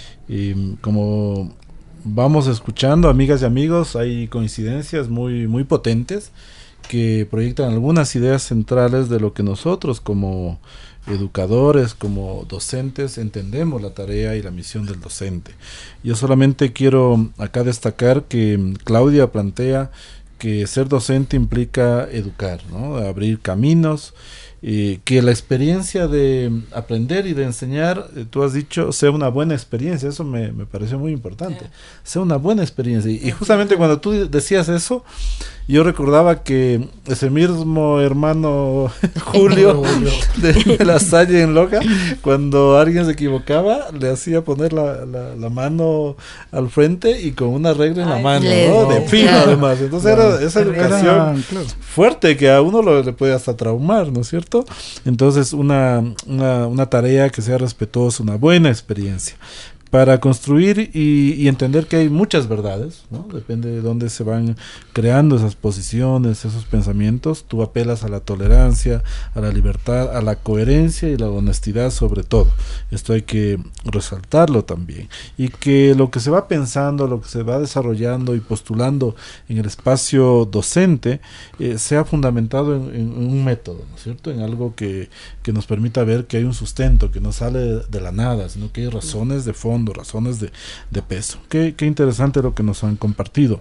Y como vamos escuchando, amigas y amigos, hay coincidencias muy, muy potentes que proyectan algunas ideas centrales de lo que nosotros como educadores, como docentes, entendemos la tarea y la misión del docente. Yo solamente quiero acá destacar que Claudia plantea que ser docente implica educar, ¿no? Abrir caminos, que la experiencia de aprender y de enseñar, tú has dicho, sea una buena experiencia. Eso me pareció muy importante, sea una buena experiencia. Y justamente cuando tú decías eso, yo recordaba que ese mismo hermano Julio de La Salle en Loja, cuando alguien se equivocaba, le hacía poner la mano al frente y con una regla en la mano, ¿no? De filo, además. Entonces era esa educación fuerte que a uno le puede hasta traumar, ¿no es cierto? Entonces una tarea que sea respetuosa, una buena experiencia para construir y entender que hay muchas verdades, ¿no? Depende de dónde se van creando esas posiciones, esos pensamientos. Tú apelas a la tolerancia, a la libertad, a la coherencia y la honestidad sobre todo. Esto hay que resaltarlo también. Y que lo que se va pensando, lo que se va desarrollando y postulando en el espacio docente sea fundamentado en un método, ¿no es cierto? En algo que nos permita ver que hay un sustento, que no sale de la nada, sino que hay razones de fondo, razones de peso. Qué interesante lo que nos han compartido.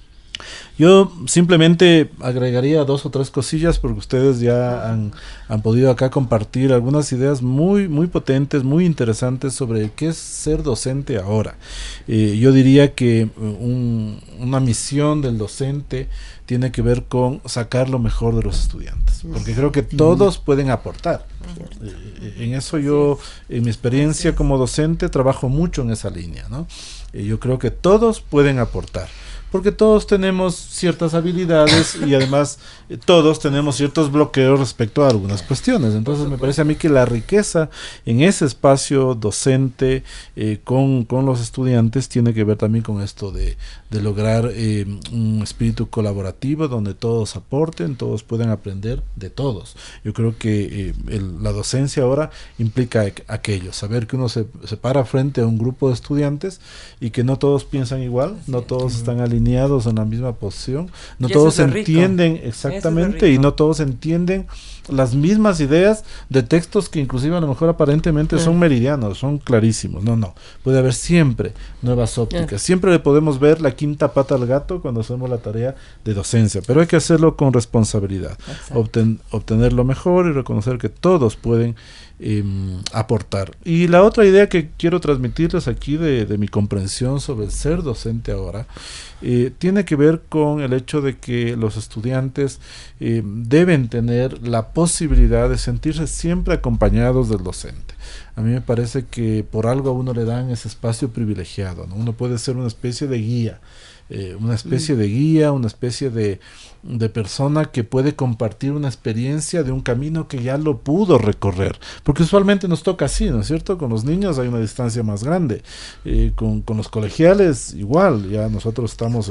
Yo simplemente agregaría 2 o 3 cosillas porque ustedes ya han podido acá compartir algunas ideas muy, muy potentes, muy interesantes sobre qué es ser docente ahora. Yo diría que una misión del docente tiene que ver con sacar lo mejor de los estudiantes, porque creo que todos pueden aportar. En eso yo, en mi experiencia como docente, trabajo mucho en esa línea, ¿no? Yo creo que todos pueden aportar, porque todos tenemos ciertas habilidades y además todos tenemos ciertos bloqueos respecto a algunas cuestiones. Entonces me parece a mí que la riqueza en ese espacio docente con los estudiantes tiene que ver también con esto de lograr un espíritu colaborativo donde todos aporten, todos puedan aprender de todos. Yo creo que la docencia ahora implica aquello, saber que uno se para frente a un grupo de estudiantes y que no todos piensan igual, no todos están alineados en la misma posición, no todos entienden exactamente y no todos entienden las mismas ideas de textos que inclusive a lo mejor aparentemente son meridianos, son clarísimos. No, puede haber siempre nuevas ópticas, siempre le podemos ver la quinta pata al gato cuando hacemos la tarea de docencia, pero hay que hacerlo con responsabilidad, obtener lo mejor y reconocer que todos pueden aportar. Y la otra idea que quiero transmitirles aquí de mi comprensión sobre el ser docente ahora tiene que ver con el hecho de que los estudiantes deben tener la posibilidad de sentirse siempre acompañados del docente. A mí me parece que por algo a uno le dan ese espacio privilegiado, ¿no? Uno puede ser una especie de guía, una especie de persona que puede compartir una experiencia de un camino que ya lo pudo recorrer, porque usualmente nos toca así, ¿no es cierto? Con los niños hay una distancia más grande, con los colegiales igual, ya nosotros estamos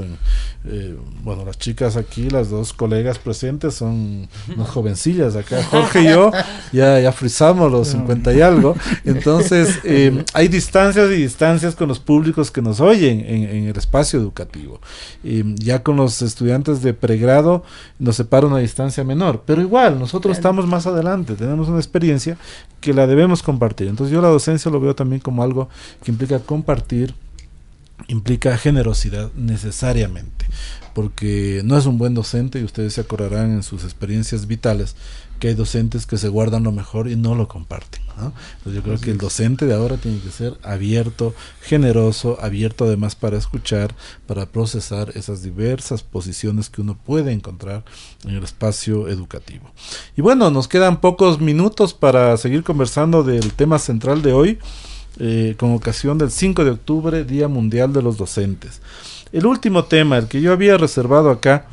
las chicas aquí, las 2 colegas presentes son unas jovencillas acá, Jorge y yo ya frizamos los 50 y algo, entonces hay distancias y distancias con los públicos que nos oyen en el espacio educativo. Ya con los estudiantes de pregrado nos separa una distancia menor, pero igual nosotros estamos más adelante, tenemos una experiencia que la debemos compartir. Entonces yo la docencia lo veo también como algo que implica compartir implica generosidad necesariamente, porque no es un buen docente, y ustedes se acordarán en sus experiencias vitales que hay docentes que se guardan lo mejor y no lo comparten, ¿no? Entonces yo creo que el docente de ahora tiene que ser abierto, generoso, abierto además para escuchar, para procesar esas diversas posiciones que uno puede encontrar en el espacio educativo. Y bueno, nos quedan pocos minutos para seguir conversando del tema central de hoy, con ocasión del 5 de octubre, Día Mundial de los Docentes. El último tema, el que yo había reservado acá,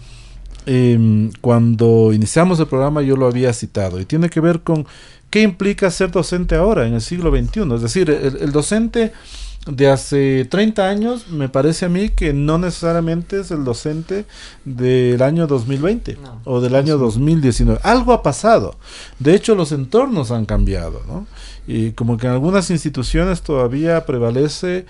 cuando iniciamos el programa yo lo había citado, y tiene que ver con qué implica ser docente ahora, en el siglo XXI. Es decir, el docente de hace 30 años me parece a mí que no necesariamente es el docente del año 2020 o del año 2019. Algo ha pasado. De hecho, los entornos han cambiado, ¿no? Y como que en algunas instituciones todavía prevalece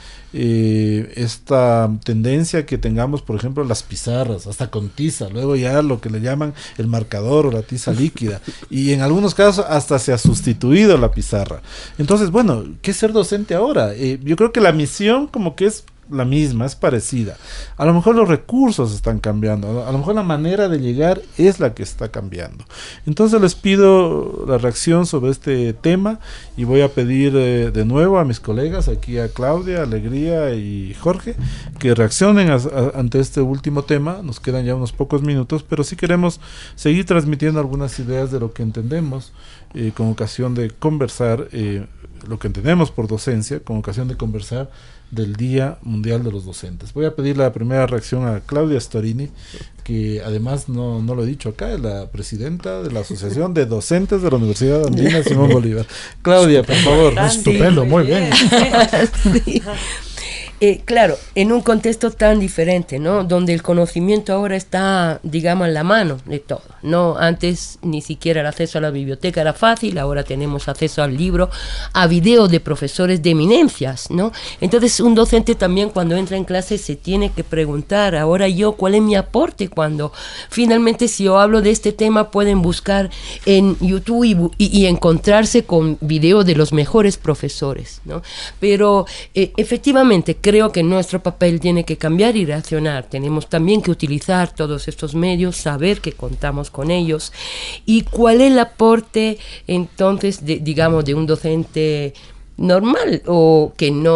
esta tendencia que tengamos, por ejemplo, las pizarras, hasta con tiza, luego ya lo que le llaman el marcador o la tiza líquida, y en algunos casos hasta se ha sustituido la pizarra. Entonces, bueno, ¿qué es ser docente ahora? Yo creo que la misión como que es la misma, es parecida. A lo mejor los recursos están cambiando, a lo mejor la manera de llegar es la que está cambiando. Entonces les pido la reacción sobre este tema, y voy a pedir de nuevo a mis colegas, aquí a Claudia, Alegría y Jorge, que reaccionen ante este último tema. Nos quedan ya unos pocos minutos, pero sí queremos seguir transmitiendo algunas ideas de lo que entendemos con ocasión de conversar, lo que entendemos por docencia, con ocasión de conversar del Día Mundial de los Docentes. Voy a pedir la primera reacción a Claudia Storini, que además no lo he dicho acá, es la presidenta de la Asociación de Docentes de la Universidad Andina Simón Bolívar. Claudia, por favor. Estupendo, muy bien. Sí. Claro, en un contexto tan diferente, ¿no? Donde el conocimiento ahora está, digamos, en la mano de todo, ¿no? Antes ni siquiera el acceso a la biblioteca era fácil, ahora tenemos acceso al libro, a videos de profesores de eminencias, ¿no? Entonces un docente también cuando entra en clase se tiene que preguntar, ahora yo, ¿cuál es mi aporte? Cuando finalmente si yo hablo de este tema pueden buscar en YouTube y encontrarse con videos de los mejores profesores, ¿no? Pero efectivamente creo que nuestro papel tiene que cambiar y reaccionar. Tenemos también que utilizar todos estos medios, saber que contamos con ellos. ¿Y cuál es el aporte entonces, digamos, de un docente normal o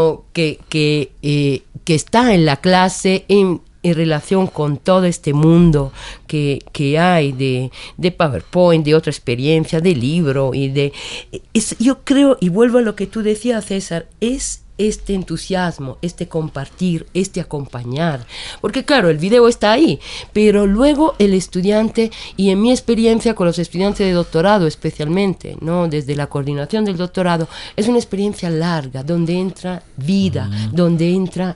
que está en la clase en relación con todo este mundo que hay de PowerPoint, de otra experiencia, de libro yo creo, y vuelvo a lo que tú decías, César, es este entusiasmo, este compartir, este acompañar, porque claro, el video está ahí, pero luego el estudiante, y en mi experiencia con los estudiantes de doctorado especialmente, ¿no? Desde la coordinación del doctorado, es una experiencia larga, donde entra vida, donde entra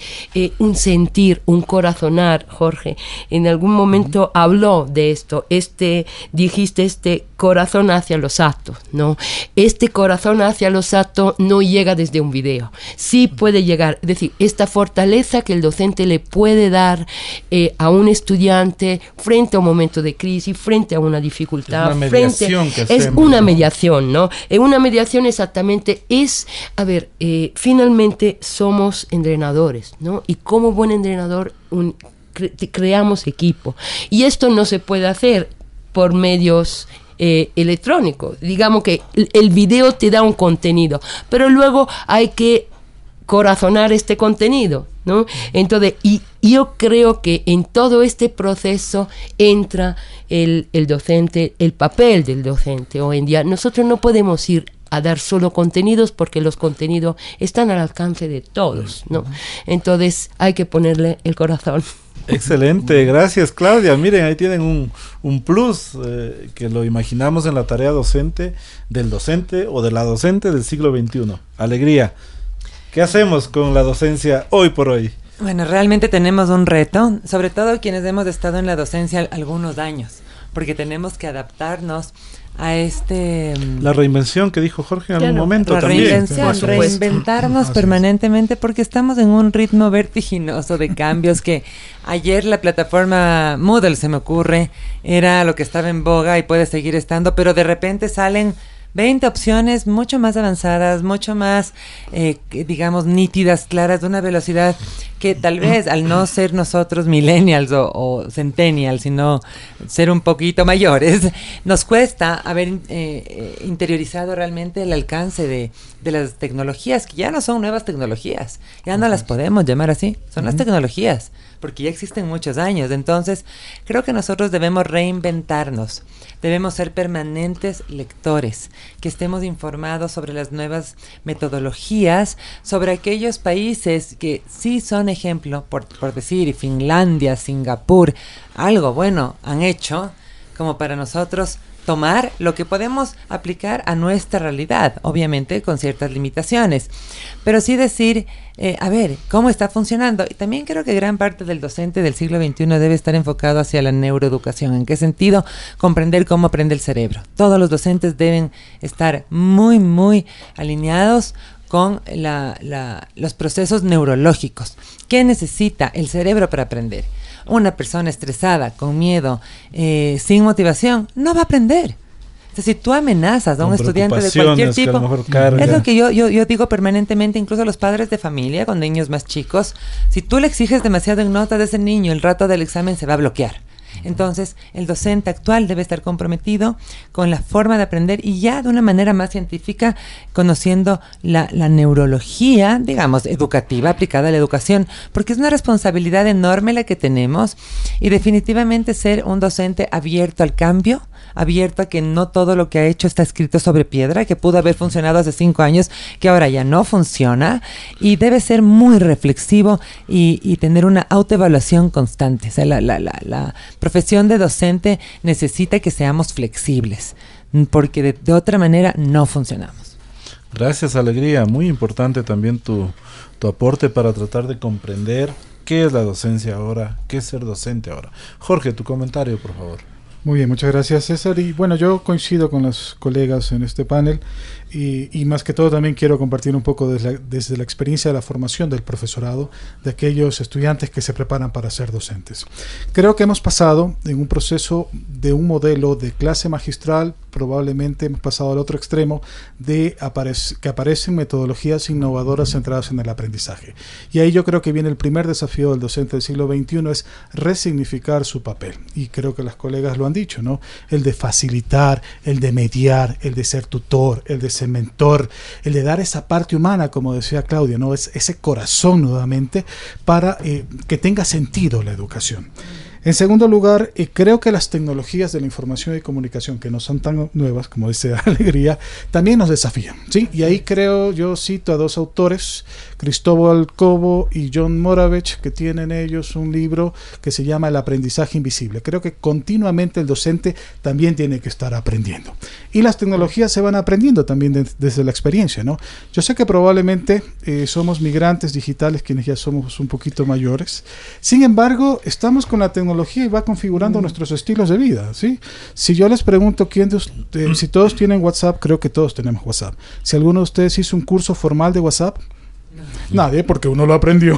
un sentir, un corazonar. Jorge, en algún momento habló de esto, dijiste este corazón hacia los actos, ¿no? Este corazón hacia los actos no llega desde un video, sí puede llegar, es decir, esta fortaleza que el docente le puede dar a un estudiante frente a un momento de crisis, frente a una dificultad, es una mediación es una mediación, ¿no? Una mediación exactamente es, finalmente somos entrenadores, ¿no? Y como buen entrenador creamos equipo, y esto no se puede hacer por medios electrónico. Digamos que el video te da un contenido, pero luego hay que corazonar este contenido, ¿no? Entonces, y yo creo que en todo este proceso entra el docente, el papel del docente. Hoy en día nosotros no podemos ir a dar solo contenidos porque los contenidos están al alcance de todos, ¿no? Entonces hay que ponerle el corazón. Excelente, gracias Claudia. Miren, ahí tienen un plus que lo imaginamos en la tarea docente del docente o de la docente del siglo XXI. Alegría. ¿Qué hacemos con la docencia hoy por hoy? Bueno, realmente tenemos un reto, sobre todo quienes hemos estado en la docencia algunos años, porque tenemos que adaptarnos a la reinvención que dijo Jorge en algún momento también. Reinventarnos permanentemente, porque estamos en un ritmo vertiginoso de cambios que ayer la plataforma Moodle, se me ocurre, era lo que estaba en boga y puede seguir estando, pero de repente salen 20 opciones mucho más avanzadas, mucho más, digamos, nítidas, claras, de una velocidad que tal vez al no ser nosotros millennials o centennials, sino ser un poquito mayores, nos cuesta haber interiorizado realmente el alcance de las tecnologías, que ya no son nuevas tecnologías, ya no las podemos llamar así, son las tecnologías, porque ya existen muchos años. Entonces, creo que nosotros debemos reinventarnos, debemos ser permanentes lectores, que estemos informados sobre las nuevas metodologías, sobre aquellos países que sí son ejemplo, por decir, Finlandia, Singapur, algo bueno han hecho, como para nosotros tomar lo que podemos aplicar a nuestra realidad, obviamente con ciertas limitaciones, pero sí decir, a ver, ¿cómo está funcionando? Y también creo que gran parte del docente del siglo XXI debe estar enfocado hacia la neuroeducación. ¿En qué sentido? Comprender cómo aprende el cerebro. Todos los docentes deben estar muy, muy alineados con los procesos neurológicos. ¿Qué necesita el cerebro para aprender? Una persona estresada, con miedo, sin motivación, no va a aprender. Entonces, si tú amenazas a un estudiante de cualquier tipo, es lo que yo digo permanentemente, incluso a los padres de familia con niños más chicos, si tú le exiges demasiado en nota de ese niño, el rato del examen se va a bloquear. Entonces, el docente actual debe estar comprometido con la forma de aprender y ya de una manera más científica, conociendo la neurología, digamos, educativa, aplicada a la educación, porque es una responsabilidad enorme la que tenemos, y definitivamente ser un docente abierto al cambio, abierto a que no todo lo que ha hecho está escrito sobre piedra, que pudo haber funcionado hace 5 años, que ahora ya no funciona, y debe ser muy reflexivo y tener una autoevaluación constante. O sea, la profesión de docente necesita que seamos flexibles, porque de otra manera no funcionamos. Gracias, Alegría. Muy importante también tu aporte para tratar de comprender qué es la docencia ahora, qué es ser docente ahora. Jorge, tu comentario, por favor. Muy bien, muchas gracias, César. Y bueno, yo coincido con los colegas en este panel y más que todo también quiero compartir un poco desde la experiencia de la formación del profesorado, de aquellos estudiantes que se preparan para ser docentes. Creo que hemos pasado en un proceso de un modelo de clase magistral, probablemente hemos pasado al otro extremo de que aparecen metodologías innovadoras centradas en el aprendizaje. Y ahí yo creo que viene el primer desafío del docente del siglo XXI, es resignificar su papel. Y creo que las colegas lo han dicho, ¿no? El de facilitar, el de mediar, el de ser tutor, el de ser mentor, el de dar esa parte humana, como decía Claudia, ¿no? Es ese corazón nuevamente para que tenga sentido la educación. En segundo lugar, creo que las tecnologías de la información y comunicación, que no son tan nuevas, como dice Alegría, también nos desafían, ¿sí? Y ahí creo, yo cito a 2 autores, Cristóbal Cobo y John Moravec, que tienen ellos un libro que se llama El aprendizaje invisible. Creo que continuamente el docente también tiene que estar aprendiendo. Y las tecnologías se van aprendiendo también desde la experiencia, ¿no? Yo sé que probablemente somos migrantes digitales quienes ya somos un poquito mayores. Sin embargo, estamos con la tecnología y va configurando nuestros estilos de vida, ¿sí? Si yo les pregunto si todos tienen WhatsApp, creo que todos tenemos WhatsApp. Si alguno de ustedes hizo un curso formal de WhatsApp, nadie, porque uno lo aprendió.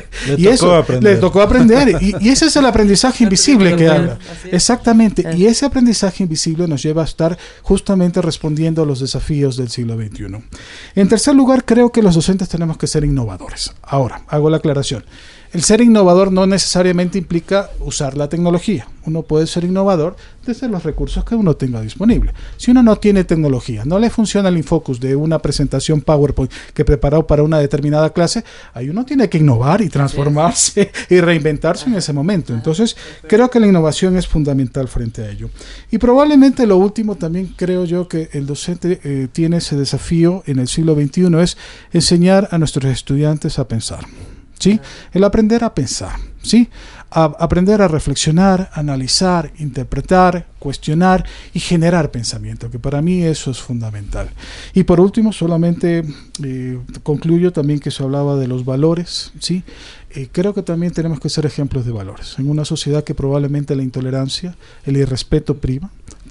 Le tocó aprender. Y ese es el aprendizaje invisible que habla. Exactamente. Y ese aprendizaje invisible nos lleva a estar justamente respondiendo a los desafíos del siglo XXI. En tercer lugar, creo que los docentes tenemos que ser innovadores. Ahora, hago la aclaración. El ser innovador no necesariamente implica usar la tecnología. Uno puede ser innovador desde los recursos que uno tenga disponible. Si uno no tiene tecnología, no le funciona el Infocus de una presentación PowerPoint que preparó para una determinada clase, ahí uno tiene que innovar y transformarse y reinventarse en ese momento. Entonces, creo que la innovación es fundamental frente a ello. Y probablemente lo último también creo yo que el docente tiene ese desafío en el siglo XXI, es enseñar a nuestros estudiantes a pensar. ¿Sí? El aprender a pensar, ¿sí? Aprender a reflexionar, analizar, interpretar, cuestionar y generar pensamiento, que para mí eso es fundamental. Y por último, solamente concluyo también que se hablaba de los valores, ¿sí? Creo que también tenemos que ser ejemplos de valores. En una sociedad que probablemente la intolerancia, el irrespeto prima,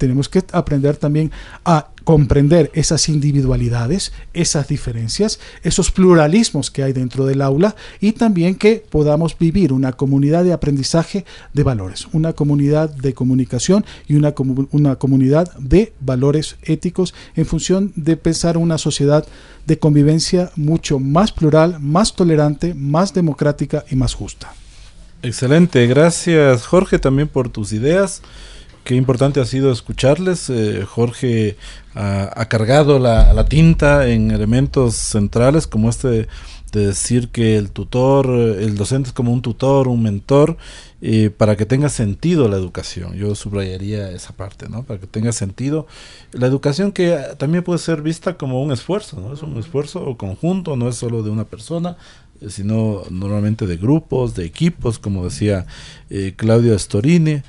tenemos que aprender también a comprender esas individualidades, esas diferencias, esos pluralismos que hay dentro del aula, y también que podamos vivir una comunidad de aprendizaje de valores, una comunidad de comunicación y una comunidad de valores éticos en función de pensar una sociedad de convivencia mucho más plural, más tolerante, más democrática y más justa. Excelente, gracias Jorge también por tus ideas. Qué importante ha sido escucharles. Jorge ha cargado la tinta en elementos centrales como de decir que el docente es como un tutor, un mentor, para que tenga sentido la educación. Yo subrayaría esa parte, ¿no? Para que tenga sentido la educación, que también puede ser vista como un esfuerzo, ¿no? Es un esfuerzo conjunto, no es solo de una persona, sino normalmente de grupos, de equipos, como decía Claudio Astorini.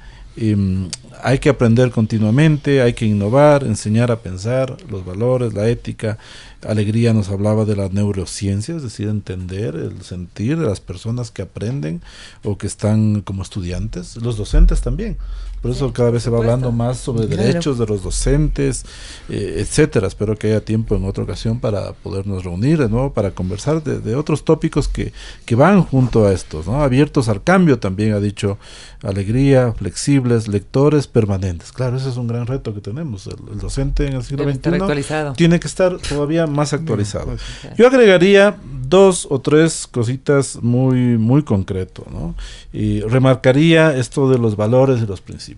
Hay que aprender continuamente, hay que innovar, enseñar a pensar, los valores, la ética. Alegría nos hablaba de la neurociencia, es decir, entender el sentir de las personas que aprenden o que están como estudiantes, los docentes también. Por eso cada vez se va hablando más sobre derechos de los docentes, etcétera. Espero que haya tiempo en otra ocasión para podernos reunir de nuevo, para conversar de otros tópicos que van junto a estos, ¿no? Abiertos al cambio, también ha dicho Alegría, flexibles, lectores, permanentes. Claro, ese es un gran reto que tenemos. El docente en el siglo XXI tiene que estar todavía más actualizado. Yo agregaría 2 o 3 cositas muy, muy concreto, ¿no? Y remarcaría esto de los valores y los principios.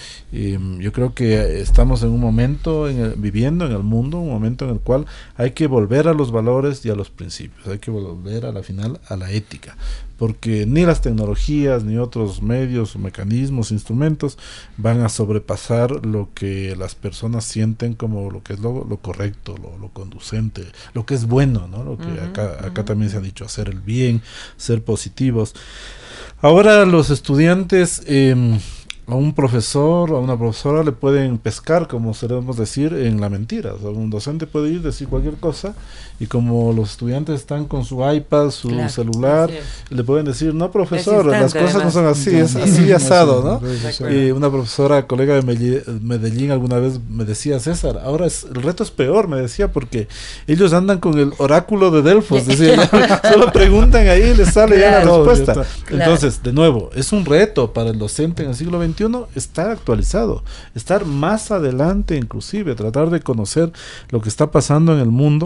Yo creo que estamos en un momento viviendo en el mundo, un momento en el cual hay que volver a los valores y a los principios, hay que volver a la final a la ética, porque ni las tecnologías ni otros medios, mecanismos, instrumentos van a sobrepasar lo que las personas sienten como lo que es lo correcto, lo conducente, lo que es bueno, ¿no? Lo que acá también se ha dicho, hacer el bien, ser positivos. Ahora los estudiantes a un profesor o a una profesora le pueden pescar, como solemos decir, en la mentira. O sea, un docente puede ir, decir cualquier cosa, y como los estudiantes están con su iPad, su celular, le pueden decir, no profesor, las cosas no son así, es así asado, ¿no? Y una profesora, colega de Medellín, alguna vez me decía, César, ahora el reto es peor, me decía, porque ellos andan con el oráculo de Delfos, decía, solo preguntan ahí y les sale ya la respuesta. Entonces, de nuevo, es un reto para el docente en el siglo XXI estar actualizado, estar más adelante, inclusive tratar de conocer lo que está pasando en el mundo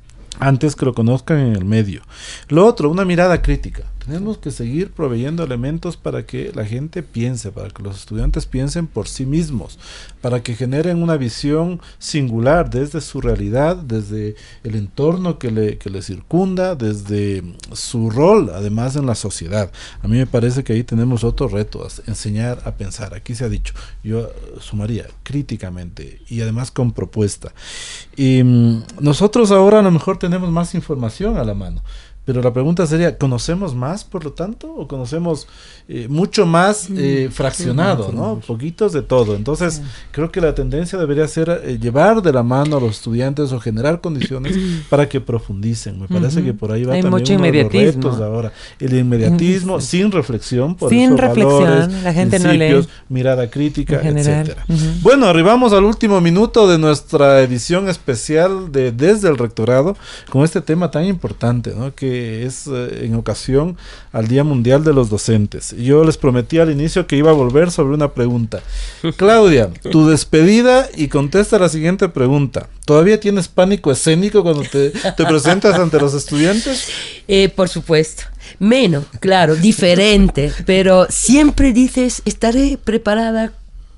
antes que lo conozcan en el medio. Lo otro, una mirada crítica. Tenemos que seguir proveyendo elementos para que la gente piense, para que los estudiantes piensen por sí mismos, para que generen una visión singular desde su realidad, desde el entorno que le circunda, desde su rol, además, en la sociedad. A mí me parece que ahí tenemos otro reto, enseñar a pensar. Aquí se ha dicho, yo sumaría críticamente y además con propuesta. Y nosotros ahora a lo mejor tenemos más información a la mano. Pero la pregunta sería, ¿conocemos más, por lo tanto? ¿O conocemos mucho más fraccionado, ¿no? Poquitos de todo. Entonces, creo que la tendencia debería ser llevar de la mano a los estudiantes o generar condiciones para que profundicen. Me parece que por ahí va también mucho uno de los inmediatismo. retos ahora. El inmediatismo, sin reflexión, por sin eso reflexión, valores, la gente principios, no lee. mirada crítica, etcétera. Uh-huh. Bueno, arribamos al último minuto de nuestra edición especial de Desde el Rectorado, con este tema tan importante, ¿no? Que es en ocasión al Día Mundial de los Docentes. Yo les prometí al inicio que iba a volver sobre una pregunta. Claudia, tu despedida y contesta la siguiente pregunta. ¿Todavía tienes pánico escénico cuando te presentas ante los estudiantes? Por supuesto. Menos, claro, diferente, pero siempre dices, estaré preparada.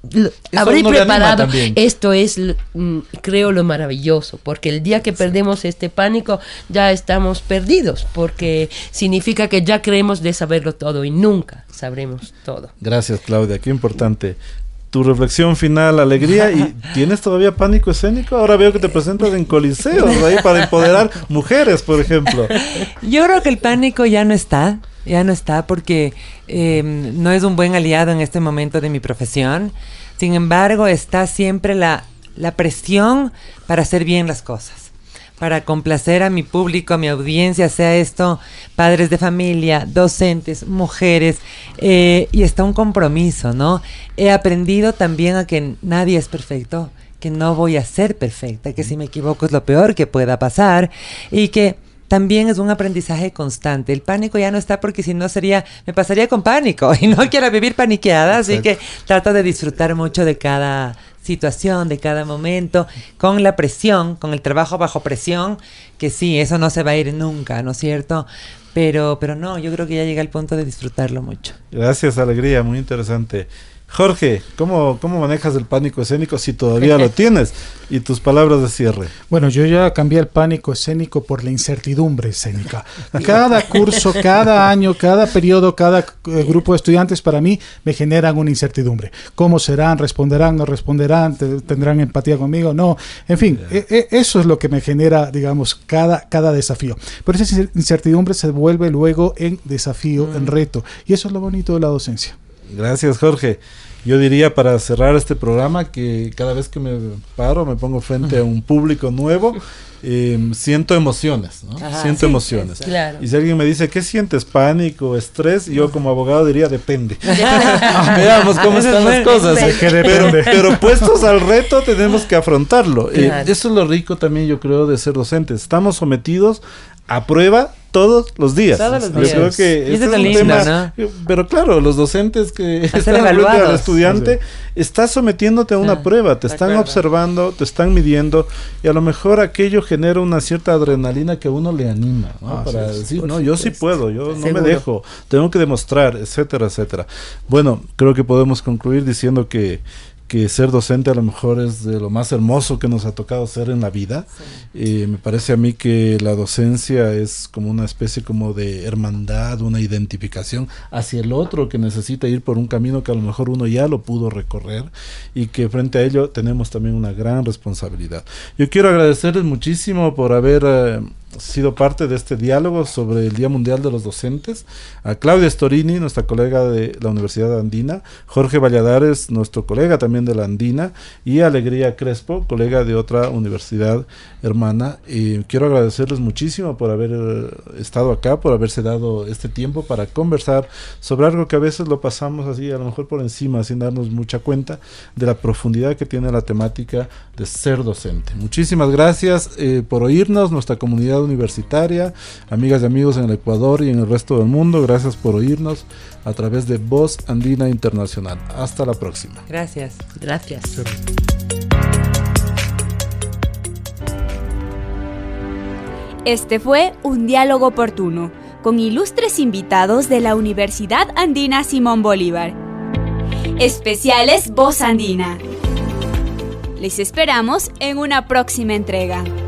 Habré preparado. Esto es, creo, lo maravilloso, porque el día que perdemos este pánico ya estamos perdidos, porque significa que ya creemos de saberlo todo y nunca sabremos todo. Gracias, Claudia, qué importante. Tu reflexión final, Alegría. ¿Y tienes todavía pánico escénico? Ahora veo que te presentas en coliseos ahí para empoderar mujeres, por ejemplo. Yo creo que el pánico ya no está porque no es un buen aliado en este momento de mi profesión. Sin embargo, está siempre la presión para hacer bien las cosas, para complacer a mi público, a mi audiencia, sea esto padres de familia, docentes, mujeres, y está un compromiso, ¿no? He aprendido también a que nadie es perfecto, que no voy a ser perfecta, que si me equivoco es lo peor que pueda pasar, y que también es un aprendizaje constante. El pánico ya no está, porque si no me pasaría con pánico y no quiero vivir paniqueada. Así que trato de disfrutar mucho de cada situación, de cada momento, con la presión, con el trabajo bajo presión, que sí, eso no se va a ir nunca, ¿no es cierto? Pero no, yo creo que ya llega el punto de disfrutarlo mucho. Gracias, Alegría, muy interesante. Jorge, ¿cómo manejas el pánico escénico si todavía lo tienes? Y tus palabras de cierre. Bueno, yo ya cambié el pánico escénico por la incertidumbre escénica. Cada curso, cada año, cada periodo, cada grupo de estudiantes para mí me generan una incertidumbre. ¿Cómo serán? ¿Responderán? ¿No responderán? ¿Tendrán empatía conmigo? No. En fin, eso es lo que me genera, digamos, cada desafío. Pero esa incertidumbre se vuelve luego en desafío, en reto. Y eso es lo bonito de la docencia. Gracias, Jorge. Yo diría, para cerrar este programa, que cada vez que me paro, me pongo frente a un público nuevo, siento emociones, ¿no? Siento emociones. Claro. Y si alguien me dice, ¿qué sientes? ¿Pánico, estrés? Yo como abogado diría, depende. Veamos cómo están las cosas. Pero puestos al reto, tenemos que afrontarlo. Claro. Eso es lo rico también, yo creo, de ser docentes. Estamos sometidos a prueba todos los días. Todos los días. Yo creo que y eso es es un lindo, tema, ¿no? Pero claro, los docentes que están frente evaluados. al estudiante, estás sometiéndote a una prueba, te están observando, te están midiendo, y a lo mejor aquello genera una cierta adrenalina que a uno le anima, ¿no? Para decir, no, yo sí puedo, yo no me dejo, tengo que demostrar, etcétera, etcétera. Bueno, creo que podemos concluir diciendo que ser docente a lo mejor es de lo más hermoso que nos ha tocado ser en la vida. Me parece a mí que la docencia es como una especie como de hermandad, una identificación hacia el otro que necesita ir por un camino que a lo mejor uno ya lo pudo recorrer, y que frente a ello tenemos también una gran responsabilidad. Yo quiero agradecerles muchísimo por haber sido parte de este diálogo sobre el Día Mundial de los Docentes, a Claudia Storini, nuestra colega de la Universidad Andina, Jorge Valladares, nuestro colega también de la Andina, y Alegría Crespo, colega de otra universidad hermana. Quiero agradecerles muchísimo por haber estado acá, por haberse dado este tiempo para conversar sobre algo que a veces lo pasamos así, a lo mejor por encima, sin darnos mucha cuenta de la profundidad que tiene la temática de ser docente. Muchísimas gracias por oírnos, nuestra comunidad universitaria, amigas y amigos en el Ecuador y en el resto del mundo. Gracias por oírnos a través de Voz Andina Internacional. Hasta la próxima. Gracias. Gracias. Este fue un diálogo oportuno con ilustres invitados de la Universidad Andina Simón Bolívar. Especiales Voz Andina. Les esperamos en una próxima entrega.